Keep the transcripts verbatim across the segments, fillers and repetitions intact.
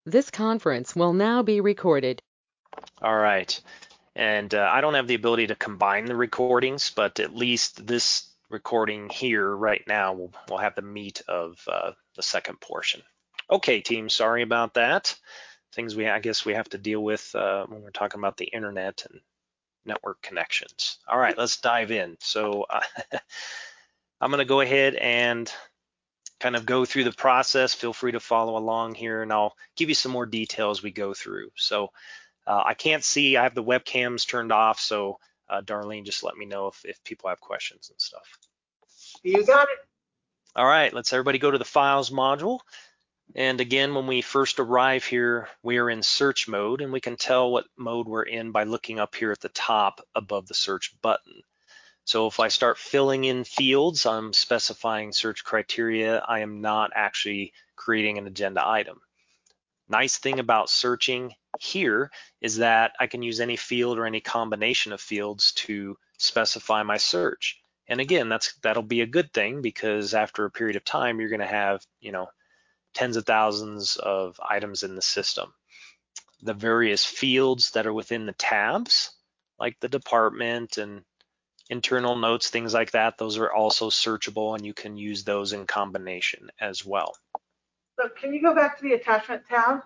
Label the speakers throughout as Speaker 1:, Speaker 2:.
Speaker 1: This conference will now be recorded.
Speaker 2: All right. And uh, I don't have the ability to combine the recordings, but at least this recording here right now will, will have the meat of uh, the second portion. Okay, team, sorry about that. Things we, I guess we have to deal with uh, when we're talking about the internet and network connections. All right, let's dive in. So uh, I'm gonna go ahead and kind of go through the process. Feel free to follow along here, and I'll give you some more details as we go through. So uh, I can't see, I have the webcams turned off, so uh, Darlene, just let me know if, if people have questions and stuff.
Speaker 3: You got it.
Speaker 2: All right, let's everybody go to the Files module. And again, when we first arrive here, we are in search mode, and we can tell what mode we're in by looking up here at the top above the search button. So if I start filling in fields, I'm specifying search criteria. I am not actually creating an agenda item. Nice thing about searching here is that I can use any field or any combination of fields to specify my search. And again, that's that'll be a good thing, because after a period of time, you're going to have, you know, tens of thousands of items in the system. The various fields that are within the tabs, like the department and internal notes, things like that, those are also searchable, and you can use those in combination as well.
Speaker 3: So can you go back to the attachment tab?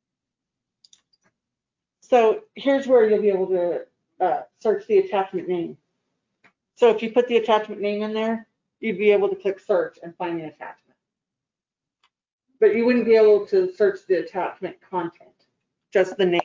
Speaker 3: So here's where you'll be able to uh, search the attachment name. So if you put the attachment name in there, you'd be able to click search and find the attachment. But you wouldn't be able to search the attachment content, just the name.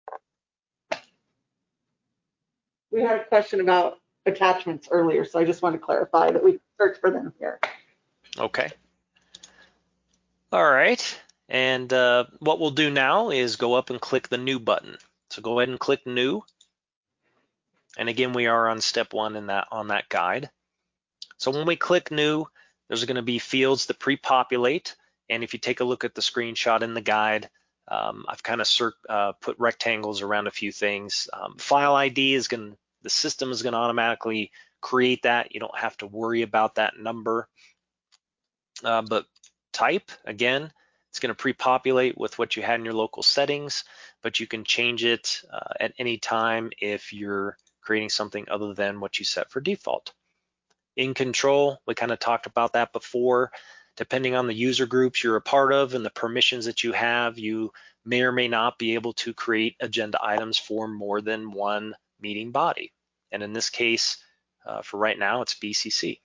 Speaker 3: We had a question about attachments earlier, so I just want to clarify that we can search for them here.
Speaker 2: Okay. All right. And uh, what we'll do now is go up and click the new button. So go ahead and click new. And again, we are on step one in that on that guide. So when we click new, there's going to be fields that pre-populate. And if you take a look at the screenshot in the guide, um, I've kind of uh, put rectangles around a few things. Um, file I D is going to, the system is going to automatically create that. You don't have to worry about that number. Uh, but type, again, it's going to pre-populate with what you had in your local settings, but you can change it uh, at any time if you're creating something other than what you set for default. In control, we kind of talked about that before. Depending on the user groups you're a part of and the permissions that you have, you may or may not be able to create agenda items for more than one meeting body. And in this case, uh, for right now, it's B C C.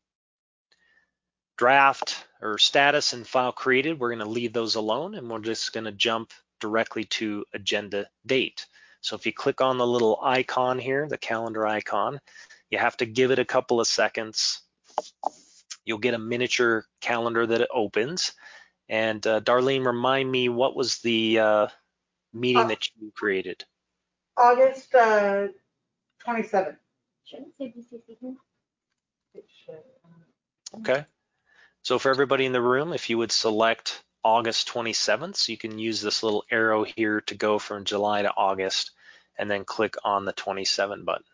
Speaker 2: Draft or status and file created, we're going to leave those alone, and we're just going to jump directly to agenda date. So if you click on the little icon here, the calendar icon, you have to give it a couple of seconds. You'll get a miniature calendar that it opens. And uh, Darlene, remind me, what was the uh, meeting uh, that you created?
Speaker 3: August uh, twenty-seventh.
Speaker 4: Shouldn't it say B C C here?
Speaker 3: It should.
Speaker 2: Okay. So for everybody in the room, if you would select August twenty-seventh, so you can use this little arrow here to go from July to August, and then click on the twenty-seven button.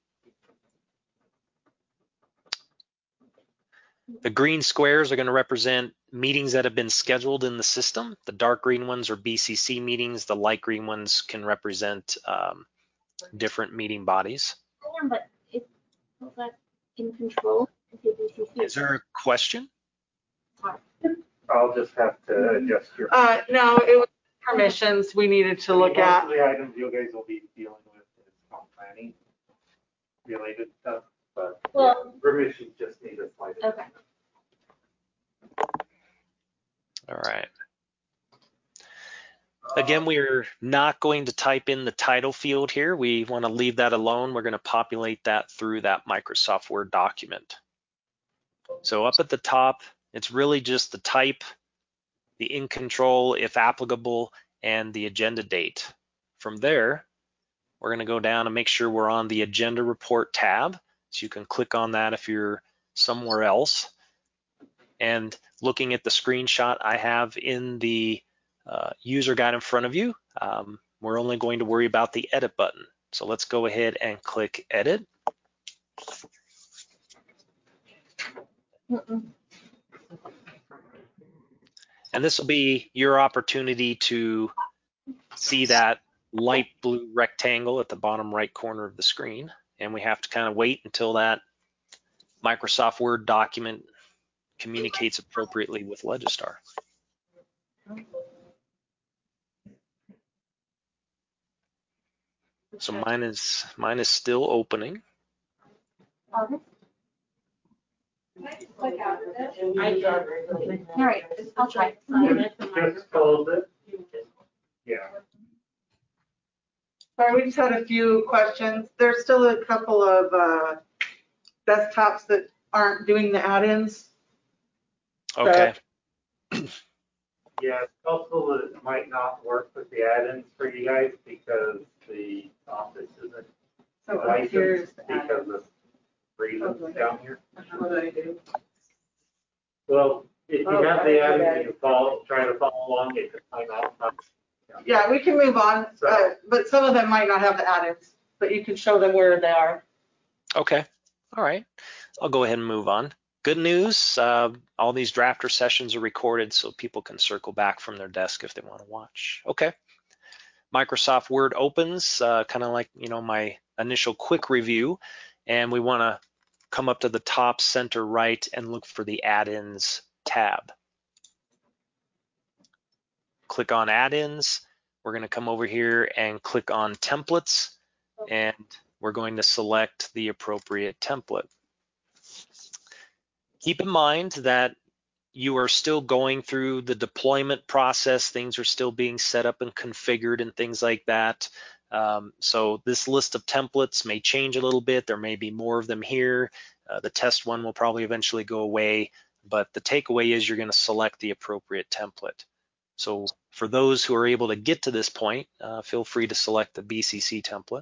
Speaker 2: The green squares are going to represent meetings that have been scheduled in the system. The dark green ones are B C C meetings. The light green ones can represent um, different meeting bodies.
Speaker 4: Yeah, but is that in control?
Speaker 2: Is there a question?
Speaker 5: I'll just have to adjust your.
Speaker 3: Uh, no, it was permissions we needed to look
Speaker 5: Most
Speaker 3: at.
Speaker 5: of the items you guys will be dealing with is comp planning related stuff, but
Speaker 4: well,
Speaker 5: yeah, permissions just need a slide.
Speaker 4: Okay.
Speaker 2: All right. Again, we're not going to type in the title field here. We want to leave that alone. We're going to populate that through that Microsoft Word document. So up at the top, it's really just the type, the in control, if applicable, and the agenda date. From there, we're going to go down and make sure we're on the agenda report tab. So you can click on that if you're somewhere else. And looking at the screenshot I have in the uh, user guide in front of you, um, we're only going to worry about the edit button. So let's go ahead and click edit.
Speaker 4: Mm-mm.
Speaker 2: And this will be your opportunity to see that light blue rectangle at the bottom right corner of the screen. And we have to kind of wait until that Microsoft Word document communicates appropriately with Legistar. So mine is mine is still opening.
Speaker 4: All right, I'll try.
Speaker 5: Just close it. Yeah.
Speaker 3: Sorry, we just had a few questions. There's still a couple of uh, desktops that aren't doing the add-ins.
Speaker 2: Okay.
Speaker 5: Yeah, it's possible that it might not work with the add-ins for you guys because the office isn't
Speaker 3: So up here's
Speaker 5: licensed
Speaker 3: the
Speaker 5: because
Speaker 3: add-ins.
Speaker 5: of reasons down here.
Speaker 3: What do I do?
Speaker 5: Well, if you
Speaker 3: Oh,
Speaker 5: have
Speaker 3: I
Speaker 5: the
Speaker 3: see
Speaker 5: add-ins,
Speaker 3: that.
Speaker 5: you can follow, try to follow along, it could find out.
Speaker 3: Yeah, we can move on,
Speaker 5: So-
Speaker 3: uh, but some of them might not have the add-ins, but you can show them where they are.
Speaker 2: Okay. All right. I'll go ahead and move on. Good news, uh, all these drafter sessions are recorded so people can circle back from their desk if they want to watch. Okay. Microsoft Word opens, uh, kind of like, you know, my initial quick review, and we want to come up to the top center right and look for the add-ins tab. Click on add-ins. We're going to come over here and click on templates, and we're going to select the appropriate template. Keep in mind that you are still going through the deployment process. Things are still being set up and configured and things like that. Um, so this list of templates may change a little bit. There may be more of them here. Uh, the test one will probably eventually go away, but the takeaway is you're going to select the appropriate template. So for those who are able to get to this point, uh, feel free to select the B C C template.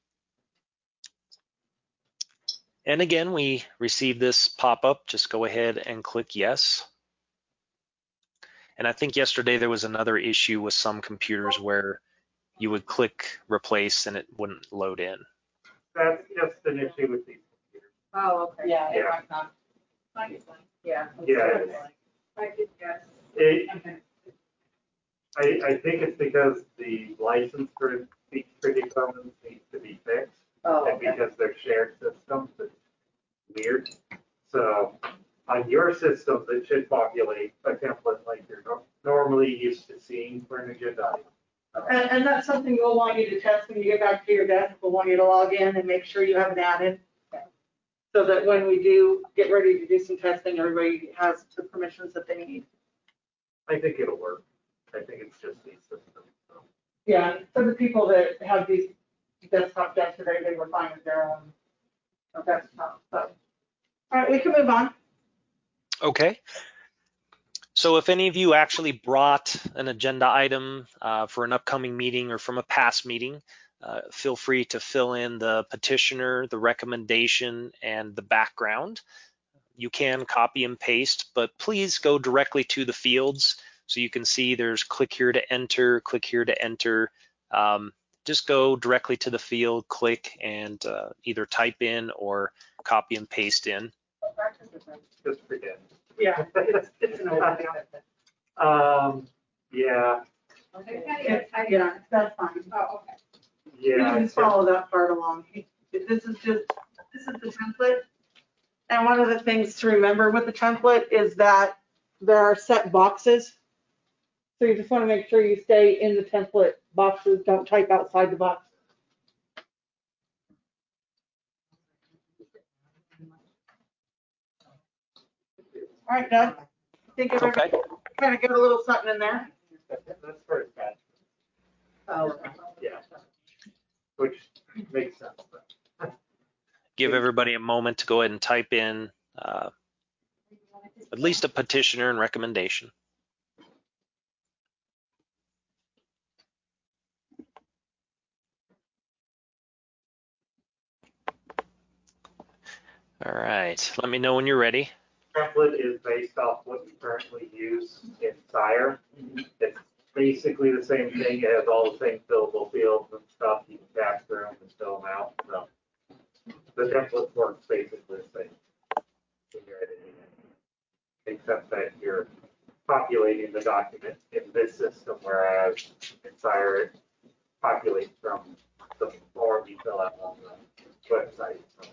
Speaker 2: And again, we receive this pop-up. Just go ahead and click yes. And I think yesterday there was another issue with some computers where you would click replace and it wouldn't load in.
Speaker 5: That's just an issue with these computers.
Speaker 3: Oh, okay. Yeah,
Speaker 5: Yeah.
Speaker 3: it might not. Yeah.
Speaker 5: Yeah.
Speaker 3: I could guess.
Speaker 5: It,
Speaker 3: Okay.
Speaker 5: I, I think it's because the license for these pretty components needs to be fixed.
Speaker 3: Oh,
Speaker 5: And
Speaker 3: okay.
Speaker 5: because they're shared systems, it's weird. So on your systems, it should populate a template like you're nor- normally used to seeing for an agenda item.
Speaker 3: And, and that's something we'll want you to test when you get back to your desk. We'll want you to log in and make sure you have an add-in. So that when we do get ready to do some testing, everybody has the permissions that they need.
Speaker 5: I think it'll work. I think it's just these systems. So.
Speaker 3: Yeah, for the people that have these desktops yesterday, they were fine with their own desktop. So, all right, we can move on.
Speaker 2: Okay. So if any of you actually brought an agenda item uh, for an upcoming meeting or from a past meeting, uh, feel free to fill in the petitioner, the recommendation, and the background. You can copy and paste, but please go directly to the fields. So you can see there's click here to enter, click here to enter. Um, just go directly to the field, click, and uh, either type in or copy and paste in.
Speaker 5: Just forget.
Speaker 3: Yeah, it's, it's an open.
Speaker 5: Um, yeah,
Speaker 3: Yeah, that's fine. Oh, okay. You
Speaker 5: yeah.
Speaker 3: can follow that part along. This is just, this is the template. And one of the things to remember with the template is that there are set boxes. So you just want to make sure you stay in the template boxes, don't type outside the box. All right, Doug. I think everybody
Speaker 2: Okay.
Speaker 3: kind of get a little something in there.
Speaker 5: That's where it's at.
Speaker 3: Oh,
Speaker 5: Yeah. Which makes sense.
Speaker 2: Give everybody a moment to go ahead and type in uh, at least a petitioner and recommendation. All right, let me know when you're ready.
Speaker 5: Template is based off what you currently use in Sire. It's basically the same thing. It has all the same fillable fields and stuff. You can pass through them and fill them out. So the template works basically the same. Except that you're populating populating the document in this system, whereas in Sire it populates from the form you fill out on the website. So.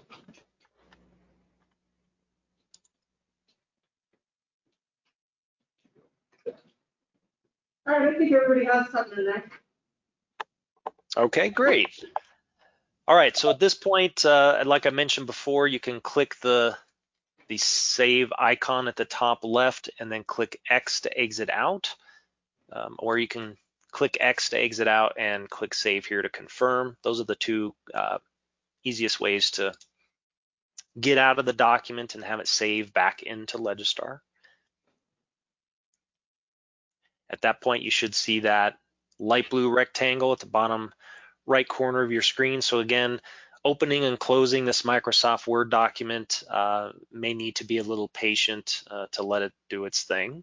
Speaker 3: All right, I think everybody has something in there.
Speaker 2: Okay, great. All right, so at this point, uh, like I mentioned before, you can click the the save icon at the top left and then click X to exit out, um, or you can click X to exit out and click save here to confirm. Those are the two uh, easiest ways to get out of the document and have it saved back into Legistar. At that point, you should see that light blue rectangle at the bottom right corner of your screen. So again, opening and closing this Microsoft Word document uh, may need to be a little patient uh, to let it do its thing.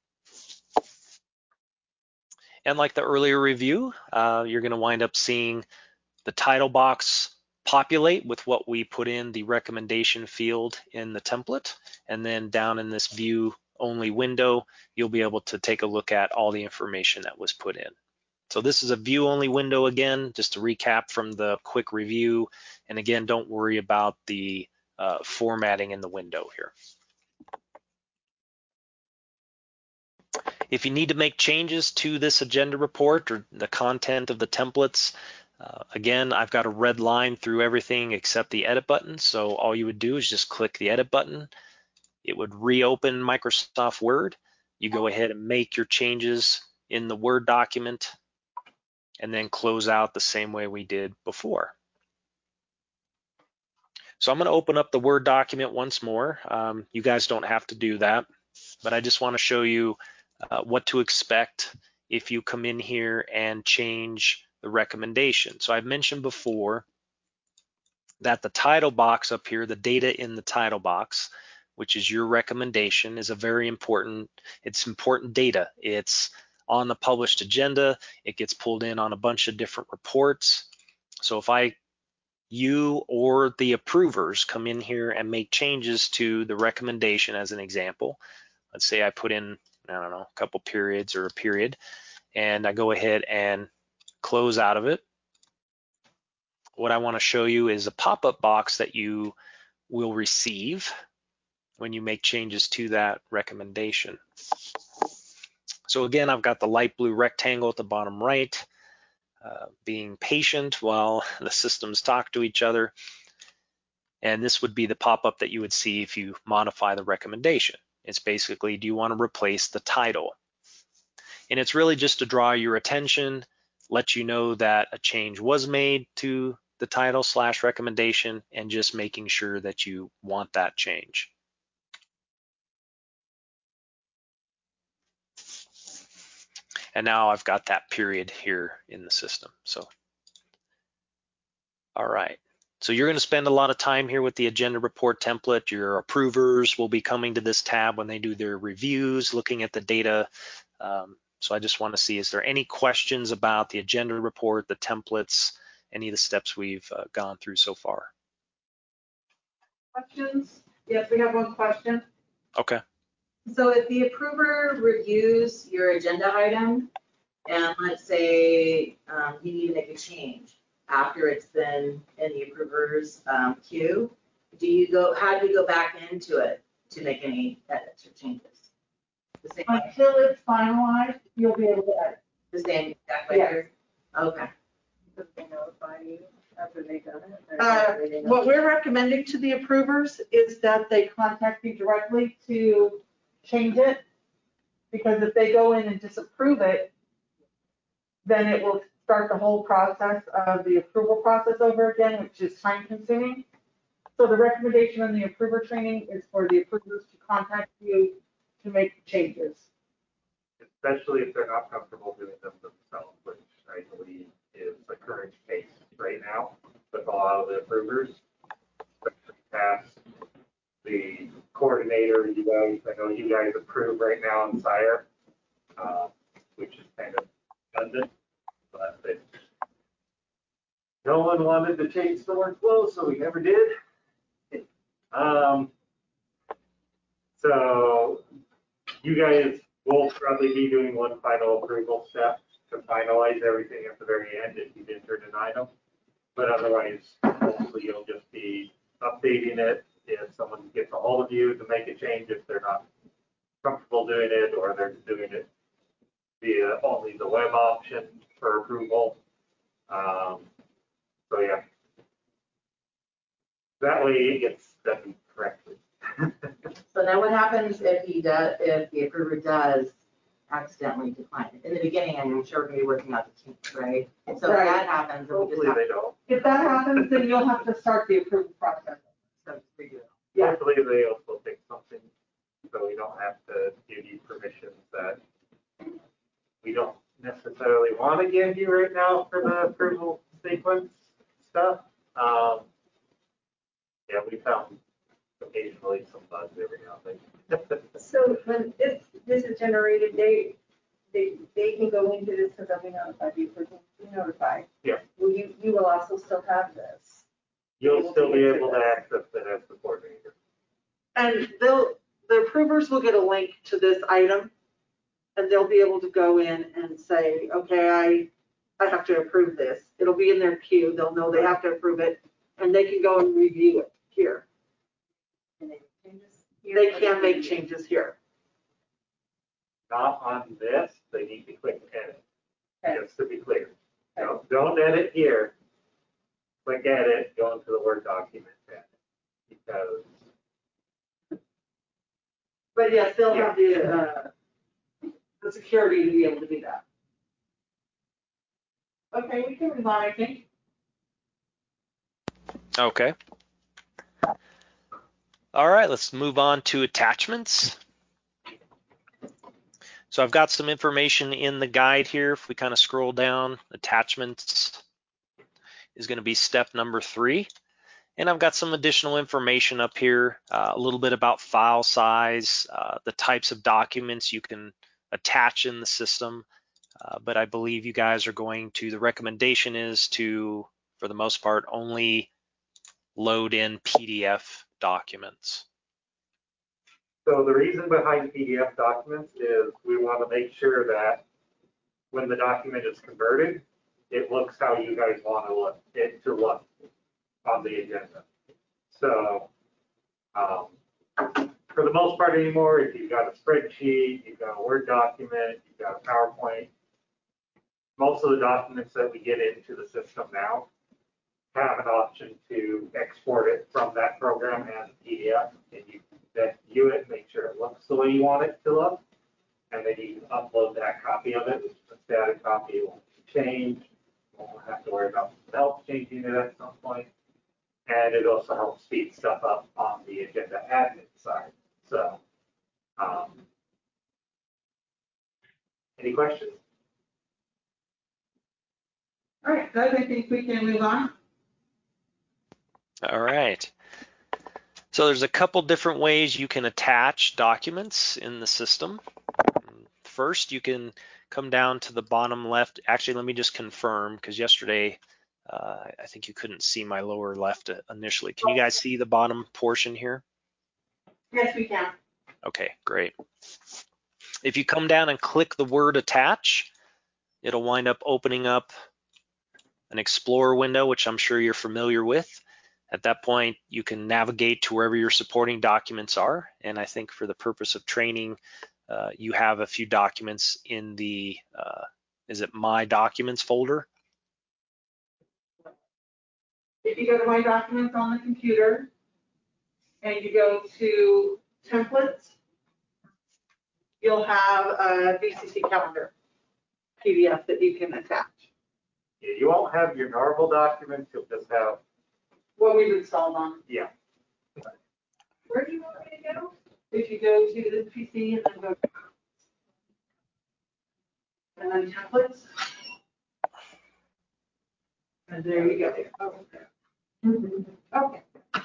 Speaker 2: And like the earlier review, uh, you're going to wind up seeing the title box populate with what we put in the recommendation field in the template. And then down in this view only window, you'll be able to take a look at all the information that was put in. So this is a view only window again, just to recap from the quick review. And again, don't worry about the uh, formatting in the window here. If you need to make changes to this agenda report or the content of the templates, uh, again, I've got a red line through everything except the edit button. So all you would do is just click the edit button. It would reopen Microsoft Word. You go ahead and make your changes in the Word document and then close out the same way we did before. So I'm going to open up the Word document once more. Um, you guys don't have to do that, but I just want to show you uh, what to expect if you come in here and change the recommendation. So I've mentioned before that the title box up here, the data in the title box, which is your recommendation, is a very important, it's important data. It's on the published agenda. It gets pulled in on a bunch of different reports. So if I, you or the approvers come in here and make changes to the recommendation as an example, let's say I put in, I don't know, a couple periods or a period, and I go ahead and close out of it. What I want to show you is a pop-up box that you will receive when you make changes to that recommendation. So again, I've got the light blue rectangle at the bottom right, uh, being patient while the systems talk to each other. And this would be the pop-up that you would see if you modify the recommendation. It's basically, do you want to replace the title? And it's really just to draw your attention, let you know that a change was made to the title slash recommendation, and just making sure that you want that change. And now I've got that period here in the system. So, all right. So you're going to spend a lot of time here with the agenda report template. Your approvers will be coming to this tab when they do their reviews, looking at the data. Um, so I just want to see, is there any questions about the agenda report, the templates, any of the steps we've uh, gone through so far?
Speaker 3: Questions? Yes, we have one question.
Speaker 2: Okay.
Speaker 6: So if the approver reviews your agenda item, and let's say um, you need to make a change after it's been in the approver's um, queue, do you go, how do you go back into it to make any edits or changes? The same way?
Speaker 3: Until it's finalized, you'll be able to edit.
Speaker 6: The same exact way?
Speaker 3: Yes.
Speaker 6: Okay.
Speaker 7: Does they notify you after they've done it? Or
Speaker 3: Uh,
Speaker 7: do they know?
Speaker 3: What we're recommending to the approvers is that they contact you directly to change it. Because if they go in and disapprove it, then it will start the whole process of the approval process over again, which is time consuming. So the recommendation on the approver training is for the approvers to contact you to make changes.
Speaker 5: Especially if they're not comfortable doing them themselves, which I believe is the current case right now with a lot of the approvers. Past the coordinator, you guys, I know you guys approve right now in Sire, uh, which is kind of redundant, but it, no one wanted to change the workflow, so we never did. Um, so you guys We'll probably be doing one final approval step to finalize everything at the very end if you enter deny them. But otherwise, mostly you'll just be updating it if someone gets a hold of you to make a change if they're not comfortable doing it, or they're doing it via only the web option for approval. Um, so yeah. That way it gets done correctly.
Speaker 6: So now what happens if he does, if the approver does accidentally decline it? In the beginning, I'm sure we're gonna be working out the kinks, right? So if
Speaker 3: Right.
Speaker 6: that happens, then we just
Speaker 5: Hopefully
Speaker 6: have
Speaker 5: they don't.
Speaker 3: If that happens, then you'll have to start the approval process.
Speaker 6: to redo it.
Speaker 3: Yeah.
Speaker 5: Hopefully they also fix something, so we don't have to give you permissions that we don't necessarily want to give you right now for the approval sequence stuff. Um, yeah, we found occasionally some bugs every now and then.
Speaker 7: So when, if this is generated, they, they, they can go into this because they'll be notified, you for notified.
Speaker 5: Yeah.
Speaker 7: Will you, you will also still have this.
Speaker 5: You'll still be able to access it as the coordinator.
Speaker 3: And they'll, the approvers will get a link to this item, and they'll be able to go in and say, okay, I, I have to approve this. It'll be in their queue. They'll know they have to approve it, and they can go and review it here.
Speaker 7: And they changes here.
Speaker 3: They can make changes here.
Speaker 5: Not on this, they need to click edit,
Speaker 7: Okay.
Speaker 5: just to be clear. Don't, don't edit here. Click edit, go into the Word document, edit, because
Speaker 3: But yes, they'll have the, uh, the security to be able to do that. Okay, we can move on, I think.
Speaker 2: Okay. All right, let's move on to attachments. So I've got some information in the guide here. If we kind of scroll down, attachments is going to be step number three. And I've got some additional information up here, uh, a little bit about file size, uh, the types of documents you can attach in the system. Uh, but I believe you guys are going to, the recommendation is to, for the most part, only load in P D F documents.
Speaker 5: So the reason behind P D F documents is we want to make sure that when the document is converted, it looks how you guys want to look, it to look on the agenda. So um, for the most part anymore, if you've got a spreadsheet, you've got a Word document, you've got a PowerPoint, most of the documents that we get into the system now have an option to export it from that program as a P D F, and you then view it, make sure it looks the way you want it to look, and then you can upload that copy of it, which is a static copy. It won't change. You won't have to worry about someone else changing it at some point. And it also helps speed stuff up on the agenda admin side. So, um, any questions?
Speaker 3: All right, guys, I think we can move on.
Speaker 2: All right. So there's a couple different ways you can attach documents in the system. First, you can come down to the bottom left. Actually, let me just confirm, because yesterday uh, I think you couldn't see my lower left initially. Can you guys see the bottom portion here?
Speaker 3: Yes, we can.
Speaker 2: Okay, great. If you come down and click the word attach, it'll wind up opening up an Explorer window, which I'm sure you're familiar with. At that point, you can navigate to wherever your supporting documents are. And I think for the purpose of training, uh, you have a few documents in the, uh, is it My Documents folder?
Speaker 3: If you go to My Documents on the computer, and you go to Templates, you'll have a V C C calendar P D F that you can attach.
Speaker 5: Yeah, you won't have your normal documents, you'll just have,
Speaker 3: What we've installed on.
Speaker 5: yeah.
Speaker 3: Where do you want me to go? If you go to the P C and then go, and then Templates. And there you go. Okay.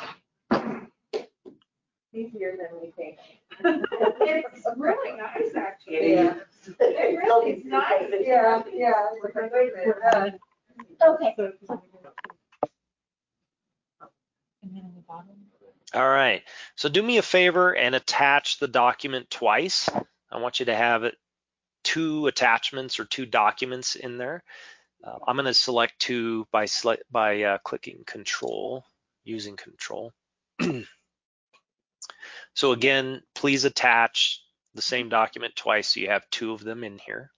Speaker 7: Easier than we think.
Speaker 3: It's really nice, actually.
Speaker 7: Yeah.
Speaker 3: It really is nice. Yeah, yeah.
Speaker 4: Okay.
Speaker 2: All right, so do me a favor and attach the document twice. I want you to have it two attachments or two documents in there. Uh, I'm going to select two by by uh, clicking Control, using Control. So again, please attach the same document twice so you have two of them in here.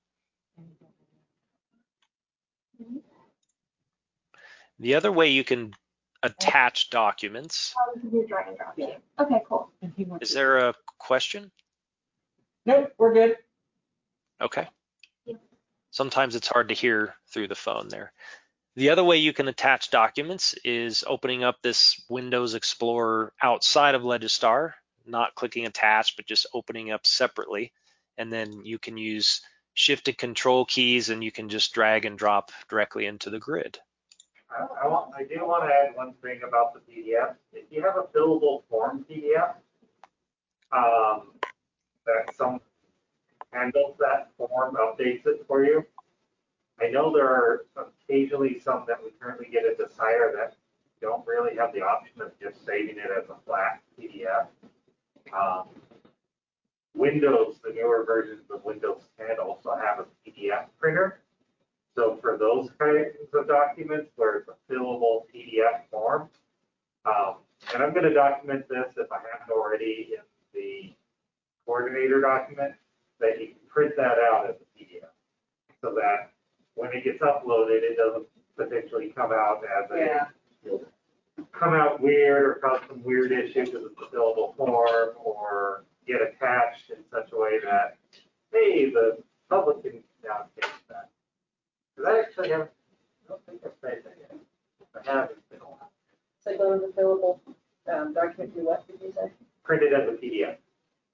Speaker 2: The other way you can attach documents.
Speaker 4: Oh, this is your drag and drop. Yeah. Okay, cool.
Speaker 2: Is there a question?
Speaker 3: Nope, we're good.
Speaker 2: Okay.
Speaker 4: Yeah.
Speaker 2: Sometimes it's hard to hear through the phone there. The other way you can attach documents is opening up this Windows Explorer outside of Legistar, not clicking attach, but just opening up separately. And then you can use Shift and Control keys and you can just drag and drop directly into the grid.
Speaker 5: I, I, want, I do want to add one thing about the P D F. If you have a fillable form P D F, um, that some handles that form, updates it for you. I know there are occasionally some that we currently get at Desire that don't really have the option of just saving it as a flat P D F. Um, Windows, the newer versions of Windows ten also have a P D F printer. So for those kinds of documents where it's a fillable P D F form, um, and I'm going to document this if I haven't already in the coordinator document, that you can print that out as a P D F so that when it gets uploaded, it doesn't potentially come out as a,
Speaker 3: Yeah.
Speaker 5: come out weird or cause some weird issue because it's a fillable form or get attached in such a way that, hey, the public can now change that. Because I actually haven't, I don't think I've tried that yet. I haven't been a while.
Speaker 7: So go to the fillable um, document, do what did you say?
Speaker 5: Print it as a P D F.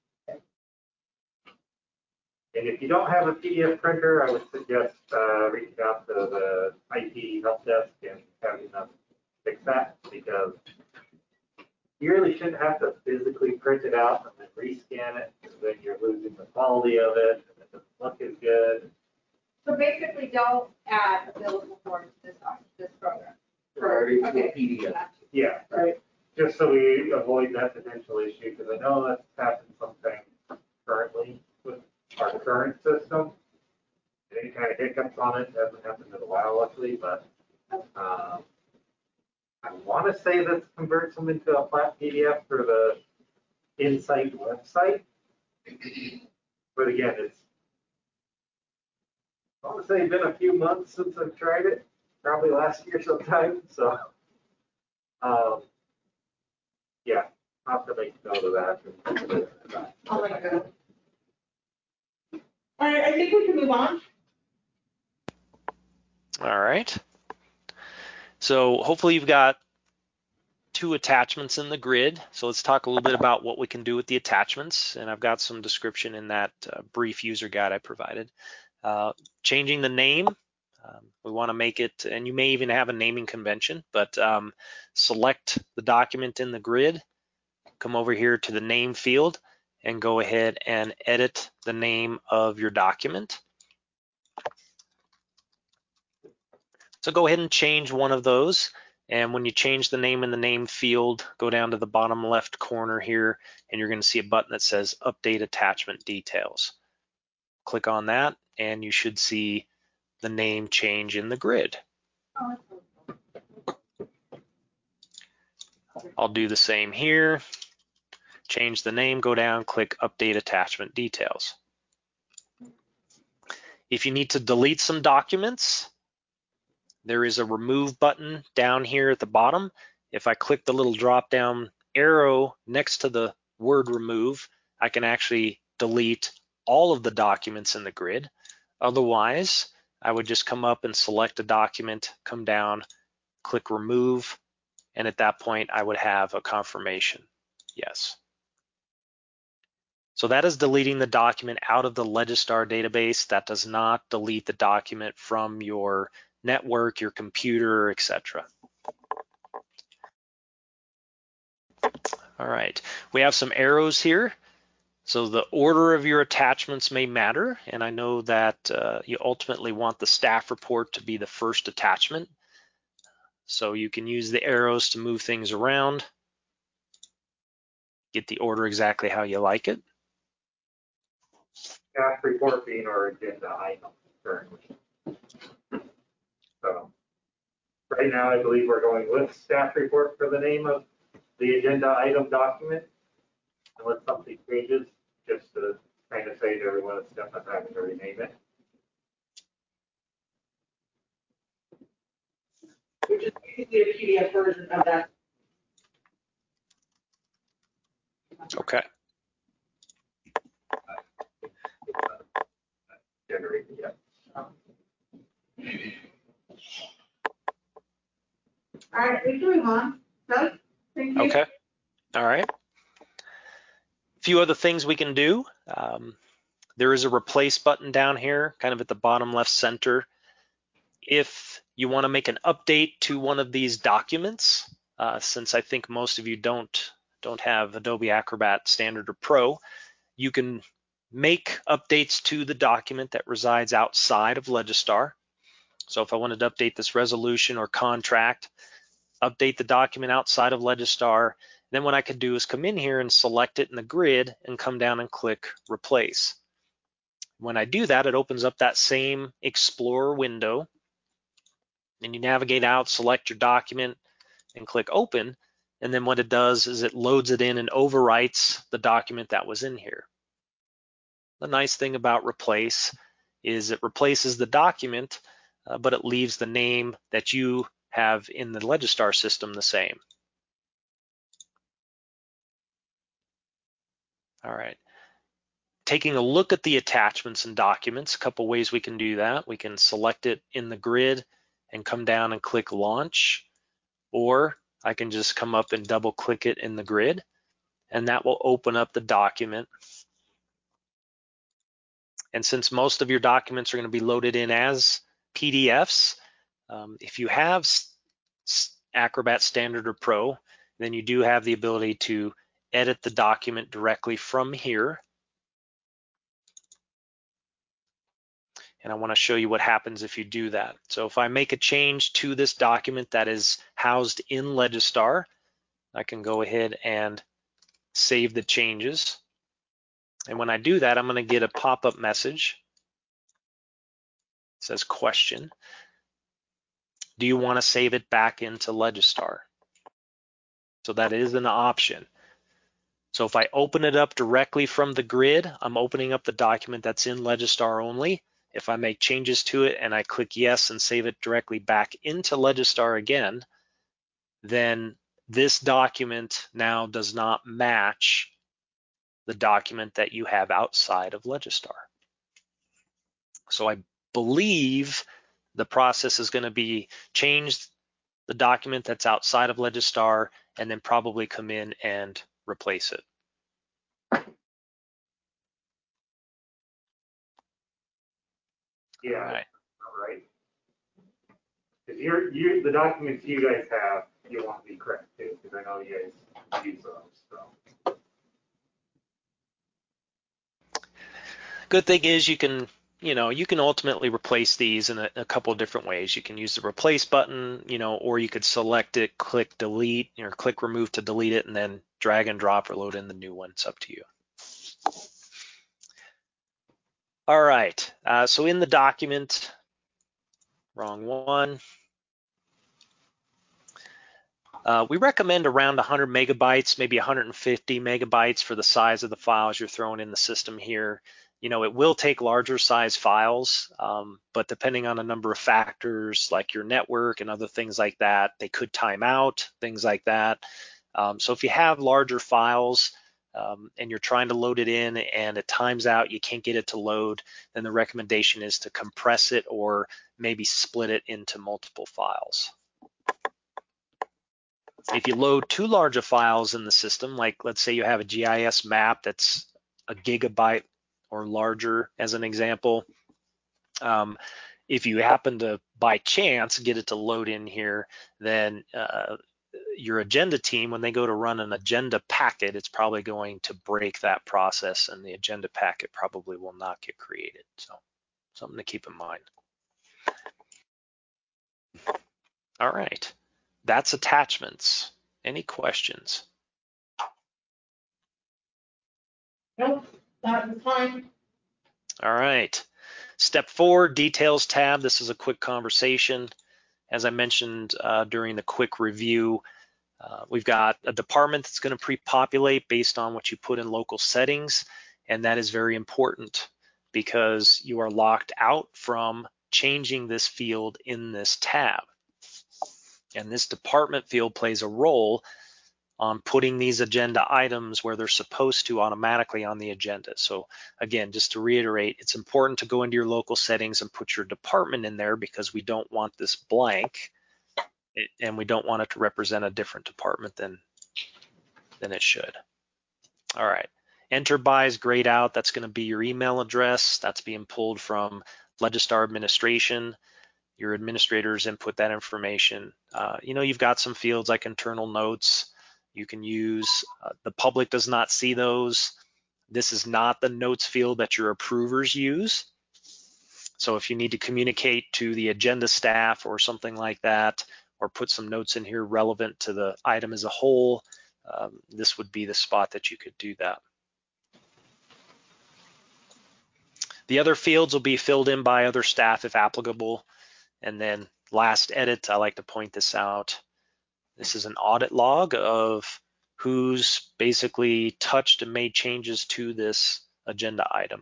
Speaker 5: And if you don't have a P D F printer, I would suggest uh, reaching out to the I T help desk and having them fix that, because you really shouldn't have to physically print it out and then rescan it, because then you're losing the quality of it and it doesn't look as good.
Speaker 7: So basically, don't add a billable form to this, this program.
Speaker 8: Already to a
Speaker 7: Okay.
Speaker 8: P D F.
Speaker 5: Yeah,
Speaker 3: Right.
Speaker 5: just so we avoid that potential issue, because I know that's happened something currently with our current system. Any kind of hiccups on it hasn't happened in a while, luckily, but um, I want to say this converts them into a flat P D F for the Insight website. But again, it's, I want to say, been a few months since I've tried it, probably last year sometime. So, um, yeah, I'll have to make note of that.
Speaker 3: I'll let it go. All right, I think we can move on.
Speaker 2: All right. So hopefully you've got two attachments in the grid. So let's talk a little bit about what we can do with the attachments. And I've got some description in that uh, brief user guide I provided. Uh, changing the name. Um, we want to make it, and you may even have a naming convention, but um, select the document in the grid, come over here to the name field, and go ahead and edit the name of your document. So go ahead and change one of those. And when you change the name in the name field, go down to the bottom left corner here, and you're going to see a button that says Update Attachment Details. Click on that, and you should see the name change in the grid. I'll do the same here. Change the name, go down, click Update Attachment Details. If you need to delete some documents, there is a remove button down here at the bottom. If I click the little drop down arrow next to the word remove, I can actually delete all of the documents in the grid. Otherwise, I would just come up and select a document, come down, click remove, and at that point I would have a confirmation, yes. So that is deleting the document out of the Legistar database. That does not delete the document from your network, your computer, et cetera. All right, we have some arrows here. So the order of your attachments may matter, and I know that uh, you ultimately want the staff report to be the first attachment. So you can use the arrows to move things around, get the order exactly how you like it.
Speaker 5: task report being our agenda item currently. So right now, I believe we're going with staff report for the name of the agenda item document. Unless something changes, just to kind of say to everyone, it's definitely having to rename it.
Speaker 3: Which is basically a P D F version of that.
Speaker 2: Okay.
Speaker 5: Generated yet.
Speaker 3: All right, we can move on. Doug, thank you.
Speaker 2: Okay. All right. A few other things we can do. Um, there is a replace button down here, kind of at the bottom left center. If you want to make an update to one of these documents, uh, since I think most of you don't don't have Adobe Acrobat Standard or Pro, you can make updates to the document that resides outside of Legistar. So if I wanted to update this resolution or contract, update the document outside of Legistar, then what I could do is come in here and select it in the grid and come down and click replace. When I do that, it opens up that same Explorer window, and you navigate out, select your document, and click open. And then what it does is it loads it in and overwrites the document that was in here. The nice thing about replace is it replaces the document, uh, but it leaves the name that you have in the Legistar system the same. All right. Taking a look at the attachments and documents, a couple ways we can do that. We can select it in the grid and come down and click launch, or I can just come up and double click it in the grid, and that will open up the document. And since most of your documents are going to be loaded in as P D Fs, um, if you have Acrobat Standard or Pro, then you do have the ability to edit the document directly from here. And I want to show you what happens if you do that. So if I make a change to this document that is housed in Legistar, I can go ahead and save the changes. And when I do that, I'm going to get a pop-up message. It says question. Do you want to save it back into Legistar? So that is an option. So if I open it up directly from the grid, I'm opening up the document that's in Legistar only. If I make changes to it and I click yes and save it directly back into Legistar again, then this document now does not match the document that you have outside of Legistar. So I believe the process is going to be change the document that's outside of Legistar and then probably come in and replace it.
Speaker 5: Yeah,
Speaker 2: All right.
Speaker 5: all right. Because you're, you, the documents you guys have, you want to be correct too, because I know you guys use those, so.
Speaker 2: Good thing is you can, you know, you can ultimately replace these in a, a couple of different ways. You can use the replace button, you know, or you could select it, click delete, or click remove to delete it, and then drag and drop or load in the new one. It's up to you. All right, uh, so in the document, wrong one. Uh, we recommend around one hundred megabytes, maybe one hundred fifty megabytes for the size of the files you're throwing in the system here. You know, it will take larger size files, um, but depending on a number of factors like your network and other things like that, they could time out, things like that. Um, so if you have larger files um, and you're trying to load it in and it times out, you can't get it to load, then the recommendation is to compress it or maybe split it into multiple files. If you load too large of files in the system, like let's say you have a G I S map that's a gigabyte or larger as an example, um, if you happen to by chance get it to load in here, then uh, your agenda team, when they go to run an agenda packet, it's probably going to break that process and the agenda packet probably will not get created. So something to keep in mind. All right, that's attachments. Any questions?
Speaker 3: Nope, that was fine.
Speaker 2: All right. Step four, details tab. This is a quick conversation. As I mentioned uh, during the quick review, uh, we've got a department that's going to pre-populate based on what you put in local settings, and that is very important because you are locked out from changing this field in this tab. And this department field plays a role on putting these agenda items where they're supposed to automatically on the agenda. So again, just to reiterate, it's important to go into your local settings and put your department in there because we don't want this blank and we don't want it to represent a different department than, than it should. All right, enter buys grayed out. That's going to be your email address. That's being pulled from Legistar administration. Your administrators input that information. Uh, you know, you've got some fields like internal notes you can use. Uh, the public does not see those. This is not the notes field that your approvers use. So if you need to communicate to the agenda staff or something like that, or put some notes in here relevant to the item as a whole, um, this would be the spot that you could do that. The other fields will be filled in by other staff if applicable. And then last edit, I like to point this out. This is an audit log of who's basically touched and made changes to this agenda item.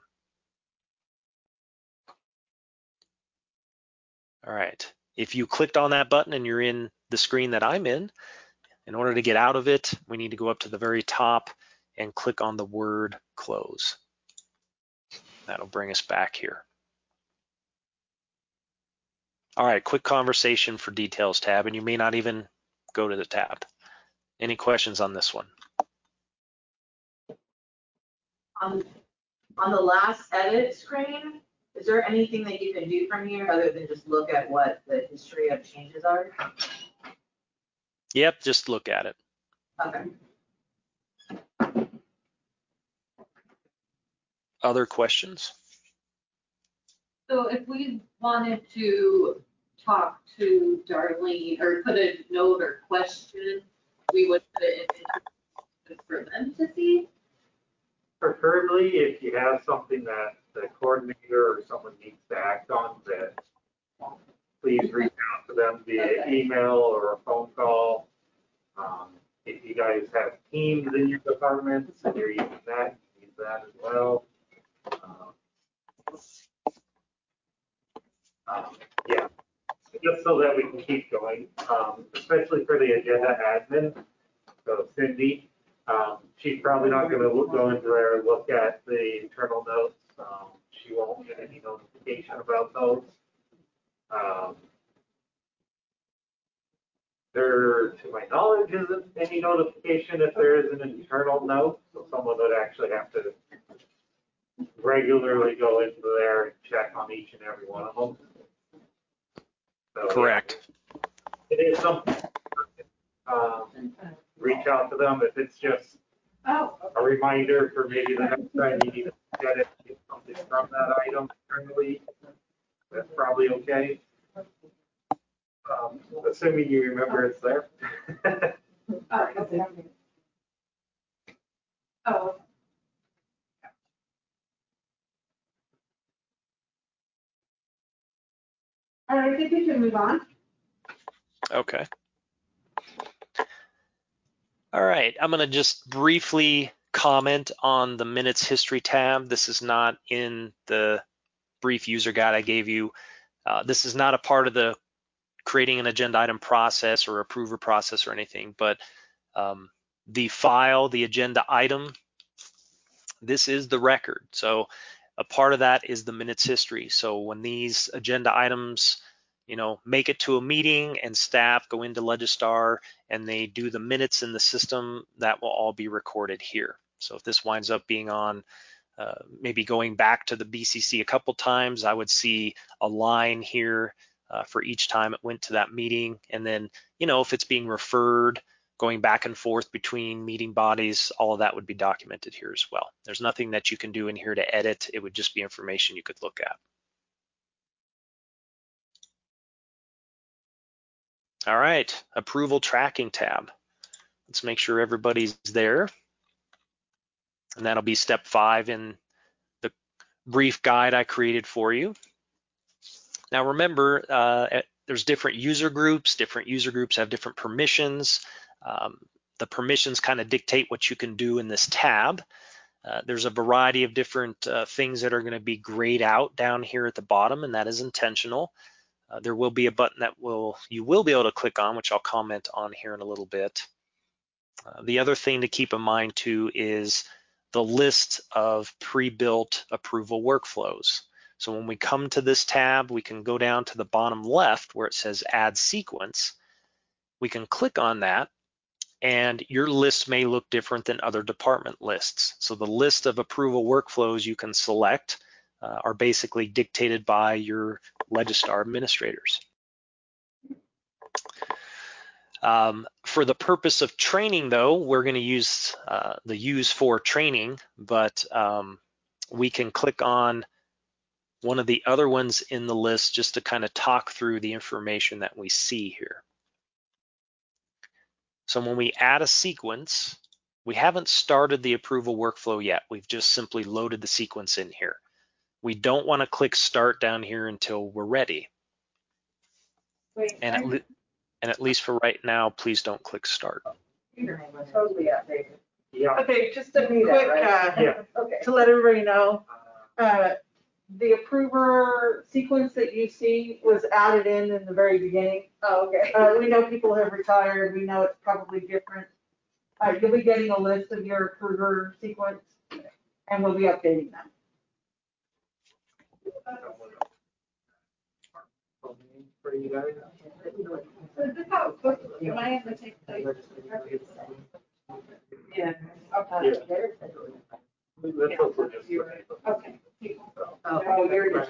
Speaker 2: All right, if you clicked on that button and you're in the screen that I'm in, in order to get out of it, we need to go up to the very top and click on the word close. That'll bring us back here. All right, quick conversation for details tab, and you may not even go to the tab. Any questions on this one?
Speaker 6: On, on the last edit screen, is there anything that you can do from here other than just look at what the history of changes are?
Speaker 2: Yep, just look at it.
Speaker 6: Okay.
Speaker 2: Other questions?
Speaker 8: So if we wanted to talk to Darlene or put a note or question, we would put it in for them to see?
Speaker 5: Preferably if you have something that the coordinator or someone needs to act on, that please reach out to them via
Speaker 8: Okay.
Speaker 5: email or a phone call. Um, if you guys have teams in your departments and you're using that, use that as well. Um, um, yeah, just so that we can keep going, um, especially for the agenda admin. So Cindy, um, she's probably not going to go into there and look at the internal notes. Um, she won't get any notification about those. Um, there, to my knowledge, isn't any notification if there is an internal note. So someone would actually have to regularly go into there and check on each and every one of them. So,
Speaker 2: Correct.
Speaker 5: it is something. Um, reach out to them if it's just
Speaker 8: Oh.
Speaker 5: a reminder for maybe the next time you need to get it, get something from that item internally. That's probably okay. Um, assuming you remember it's there.
Speaker 8: Oh, okay. Oh.
Speaker 3: All right, I think we can move on.
Speaker 2: Okay. All right, I'm going to just briefly comment on the minutes history tab. This is not in the brief user guide I gave you. Uh, this is not a part of the creating an agenda item process or approver process or anything, but um, the file, the agenda item, this is the record. So a part of that is the minutes history. So when these agenda items, you know, make it to a meeting and staff go into Legistar and they do the minutes in the system, that will all be recorded here. So if this winds up being on, uh, maybe going back to the B C C a couple times, I would see a line here uh, for each time it went to that meeting. And then, you know, if it's being referred, going back and forth between meeting bodies, all of that would be documented here as well. There's nothing that you can do in here to edit. It would just be information you could look at. All right, approval tracking tab. Let's make sure everybody's there. And that'll be step five in the brief guide I created for you. Now remember, uh, there's different user groups. Different user groups have different permissions. Um, the permissions kind of dictate what you can do in this tab. Uh, there's a variety of different uh, things that are going to be grayed out down here at the bottom, and that is intentional. Uh, there will be a button that will you will be able to click on, which I'll comment on here in a little bit. Uh, the other thing to keep in mind too is the list of pre-built approval workflows. So when we come to this tab, we can go down to the bottom left where it says Add Sequence. We can click on that, and your list may look different than other department lists. So the list of approval workflows you can select uh, are basically dictated by your Legistar administrators. Um, for the purpose of training though, we're going to use uh, the use for training, but um, we can click on one of the other ones in the list just to kind of talk through the information that we see here. So when we add a sequence, we haven't started the approval workflow yet. We've just simply loaded the sequence in here. We don't want to click start down here until we're ready.
Speaker 7: Wait,
Speaker 2: And at, le and at least for right now, please don't click start.
Speaker 7: totally outdated.
Speaker 5: Yeah.
Speaker 3: Okay, just a
Speaker 7: Me
Speaker 3: quick,
Speaker 7: that,
Speaker 3: uh,
Speaker 5: Yeah.
Speaker 7: Okay.
Speaker 3: to let everybody know, uh, the approver sequence that you see was added in in the very beginning.
Speaker 7: Oh, okay.
Speaker 3: Uh, we know people have retired, we know it's probably different. Uh, you'll be getting a list of your approver sequence, and we'll be updating them.
Speaker 5: For you guys.
Speaker 7: So is this how it's supposed to look? Am I able to take the? Yeah. Okay.
Speaker 5: That's what we're just looking for.
Speaker 7: Okay.
Speaker 6: Oh,
Speaker 7: Oh, you're just.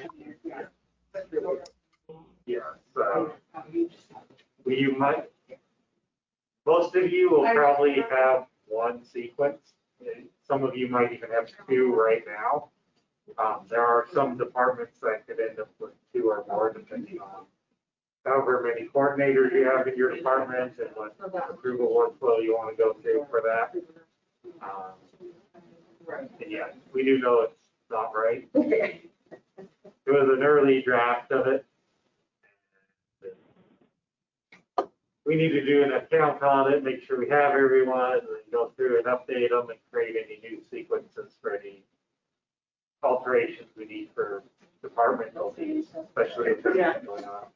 Speaker 5: Yeah, so we might, most of you will probably have one sequence. Some of you might even have two right now. Um, there are some departments that could end up with two or more depending on however many coordinators you have in your department and what approval workflow you want to go through for that. Um, and yeah, we do know it's not right. It was an early draft of it. We need to do an account on it, make sure we have everyone, and then go through and update them and create any new sequences for any alterations we need for departmental fees, especially if there's
Speaker 3: Yeah.
Speaker 5: going on.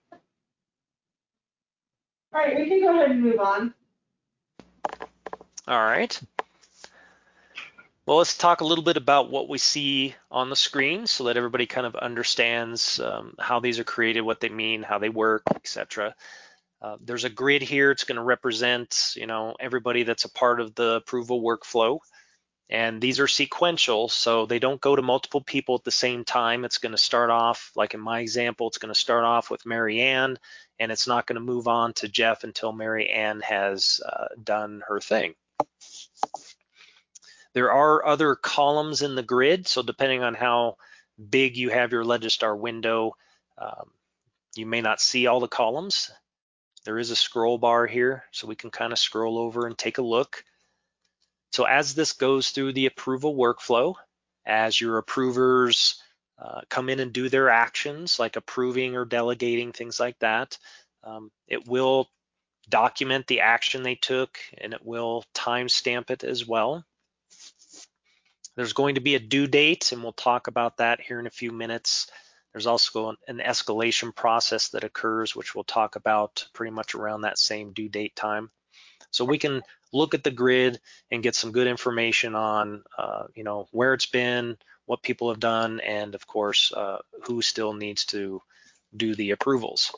Speaker 3: All right, we can go ahead and move on.
Speaker 2: All right. Well, let's talk a little bit about what we see on the screen so that everybody kind of understands um, how these are created, what they mean, how they work, et cetera. Uh, there's a grid here. It's going to represent, you know, everybody that's a part of the approval workflow. And these are sequential, so they don't go to multiple people at the same time. It's going to start off, like in my example, it's going to start off with Mary Ann, and it's not going to move on to Jeff until Mary Ann has uh, done her thing. There are other columns in the grid, so depending on how big you have your Legistar window, um, you may not see all the columns. There is a scroll bar here, so we can kind of scroll over and take a look. So as this goes through the approval workflow, as your approvers uh, come in and do their actions, like approving or delegating, things like that, um, it will document the action they took, and it will timestamp it as well. There's going to be a due date, and we'll talk about that here in a few minutes. There's also an escalation process that occurs, which we'll talk about pretty much around that same due date time. So we can look at the grid and get some good information on, uh, you know, where it's been, what people have done, and of course, uh, who still needs to do the approvals.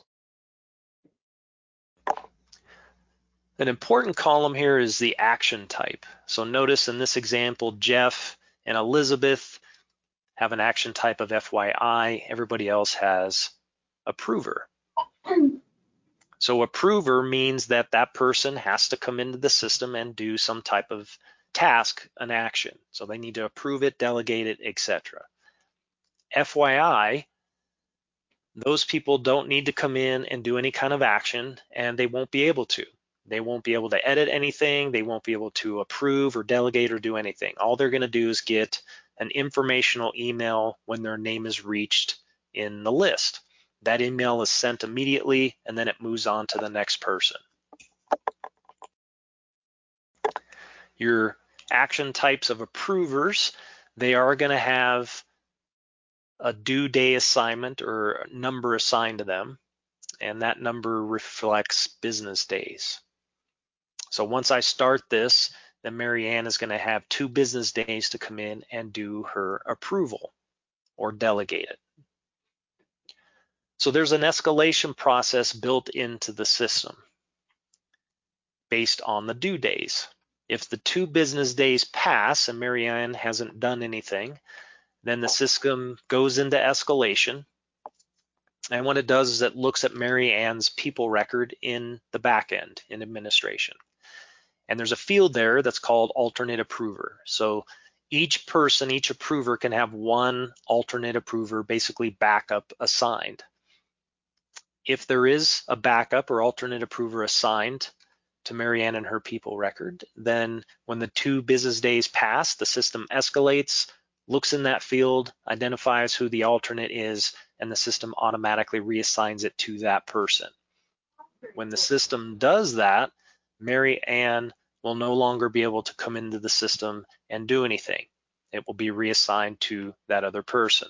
Speaker 2: An important column here is the action type. So notice in this example, Jeff and Elizabeth have an action type of F Y I. Everybody else has approver. So approver means that that person has to come into the system and do some type of task, an action. So they need to approve it, delegate it, et cetera. F Y I, those people don't need to come in and do any kind of action, and they won't be able to. They won't be able to edit anything. They won't be able to approve or delegate or do anything. All they're going to do is get an informational email when their name is reached in the list. That email is sent immediately, and then it moves on to the next person. Your action types of approvers, they are going to have a due day assignment or a number assigned to them, and that number reflects business days. So once I start this, then Mary Ann is going to have two business days to come in and do her approval or delegate it. So there's an escalation process built into the system based on the due days. If the two business days pass and Mary Ann hasn't done anything, then the system goes into escalation. And what it does is it looks at Mary Ann's people record in the back end in administration. And there's a field there that's called alternate approver. So each person, each approver can have one alternate approver, basically backup assigned. If there is a backup or alternate approver assigned to Mary Ann and her people record, then when the two business days pass, the system escalates, looks in that field, identifies who the alternate is, and the system automatically reassigns it to that person. When the system does that, Mary Ann will no longer be able to come into the system and do anything. It will be reassigned to that other person.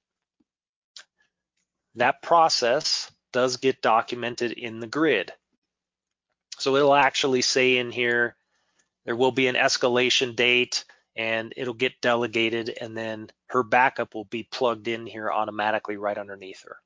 Speaker 2: That process does get documented in the grid. So it'll actually say in here, there will be an escalation date and it'll get delegated, and then her backup will be plugged in here automatically right underneath her.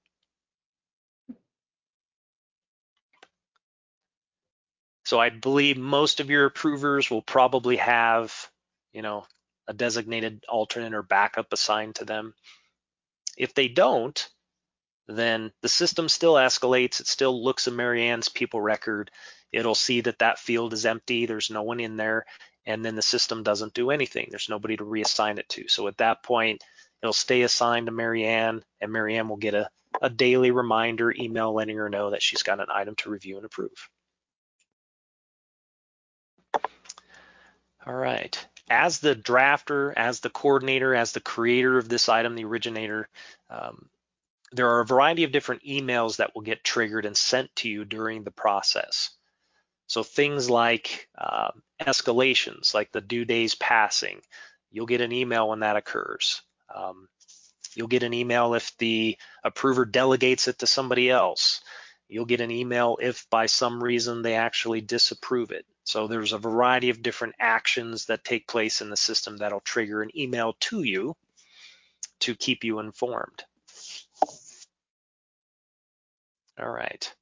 Speaker 2: So I believe most of your approvers will probably have, you know, a designated alternate or backup assigned to them. If they don't, then the system still escalates. It still looks at Mary Ann's people record. It'll see that that field is empty. There's no one in there. And then the system doesn't do anything. There's nobody to reassign it to. So at that point, it'll stay assigned to Mary Ann, and Mary Ann will get a, a daily reminder email letting her know that she's got an item to review and approve. All right. As the drafter, as the coordinator, as the creator of this item, the originator, um, there are a variety of different emails that will get triggered and sent to you during the process. So things like uh, escalations, like the due days passing, you'll get an email when that occurs. Um, you'll get an email if the approver delegates it to somebody else. You'll get an email if by some reason they actually disapprove it. So there's a variety of different actions that take place in the system that'll trigger an email to you to keep you informed. All right.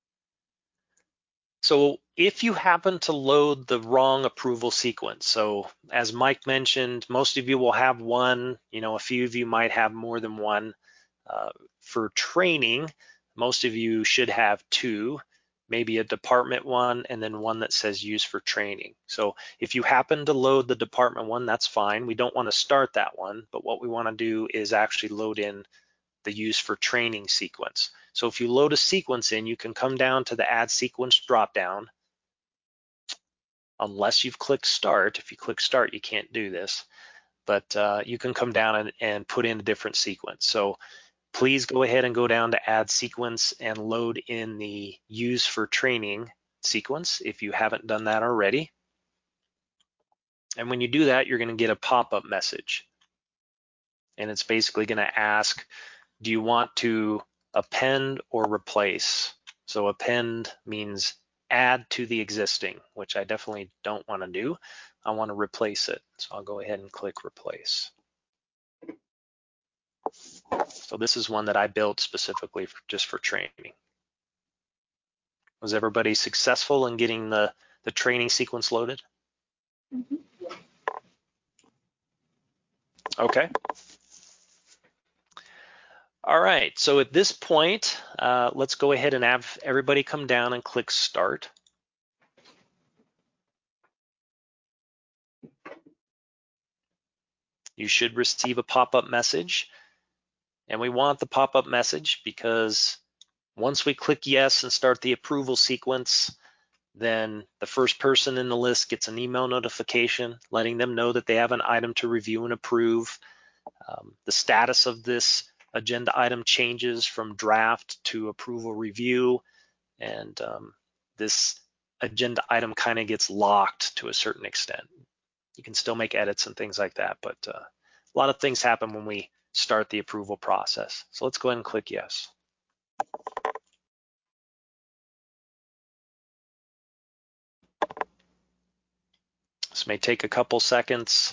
Speaker 2: So if you happen to load the wrong approval sequence, so as Mike mentioned, most of you will have one, you know, a few of you might have more than one. Uh, for training, most of you should have two, maybe a department one and then one that says use for training. So if you happen to load the department one, that's fine. We don't want to start that one, but what we want to do is actually load in the use for training sequence. So if you load a sequence in, you can come down to the add sequence dropdown. Unless you've clicked start. If you click start, you can't do this, but uh, you can come down and, and put in a different sequence. So please go ahead and go down to add sequence and load in the use for training sequence if you haven't done that already. And when you do that, you're going to get a pop-up message. And it's basically going to ask, do you want to append or replace? So append means add to the existing, which I definitely don't want to do. I want to replace it. So I'll go ahead and click replace. So this is one that I built specifically for, just for training. Was everybody successful in getting the, the training sequence loaded?
Speaker 4: Mhm.
Speaker 2: Okay. All right, so at this point, uh, let's go ahead and have everybody come down and click start. You should receive a pop-up message. And we want the pop-up message because once we click yes and start the approval sequence, then the first person in the list gets an email notification letting them know that they have an item to review and approve. Um, the status of this agenda item changes from draft to approval review, and um, this agenda item kind of gets locked to a certain extent. You can still make edits and things like that, but uh, a lot of things happen when we start the approval process. So let's go ahead and click yes. This may take a couple seconds.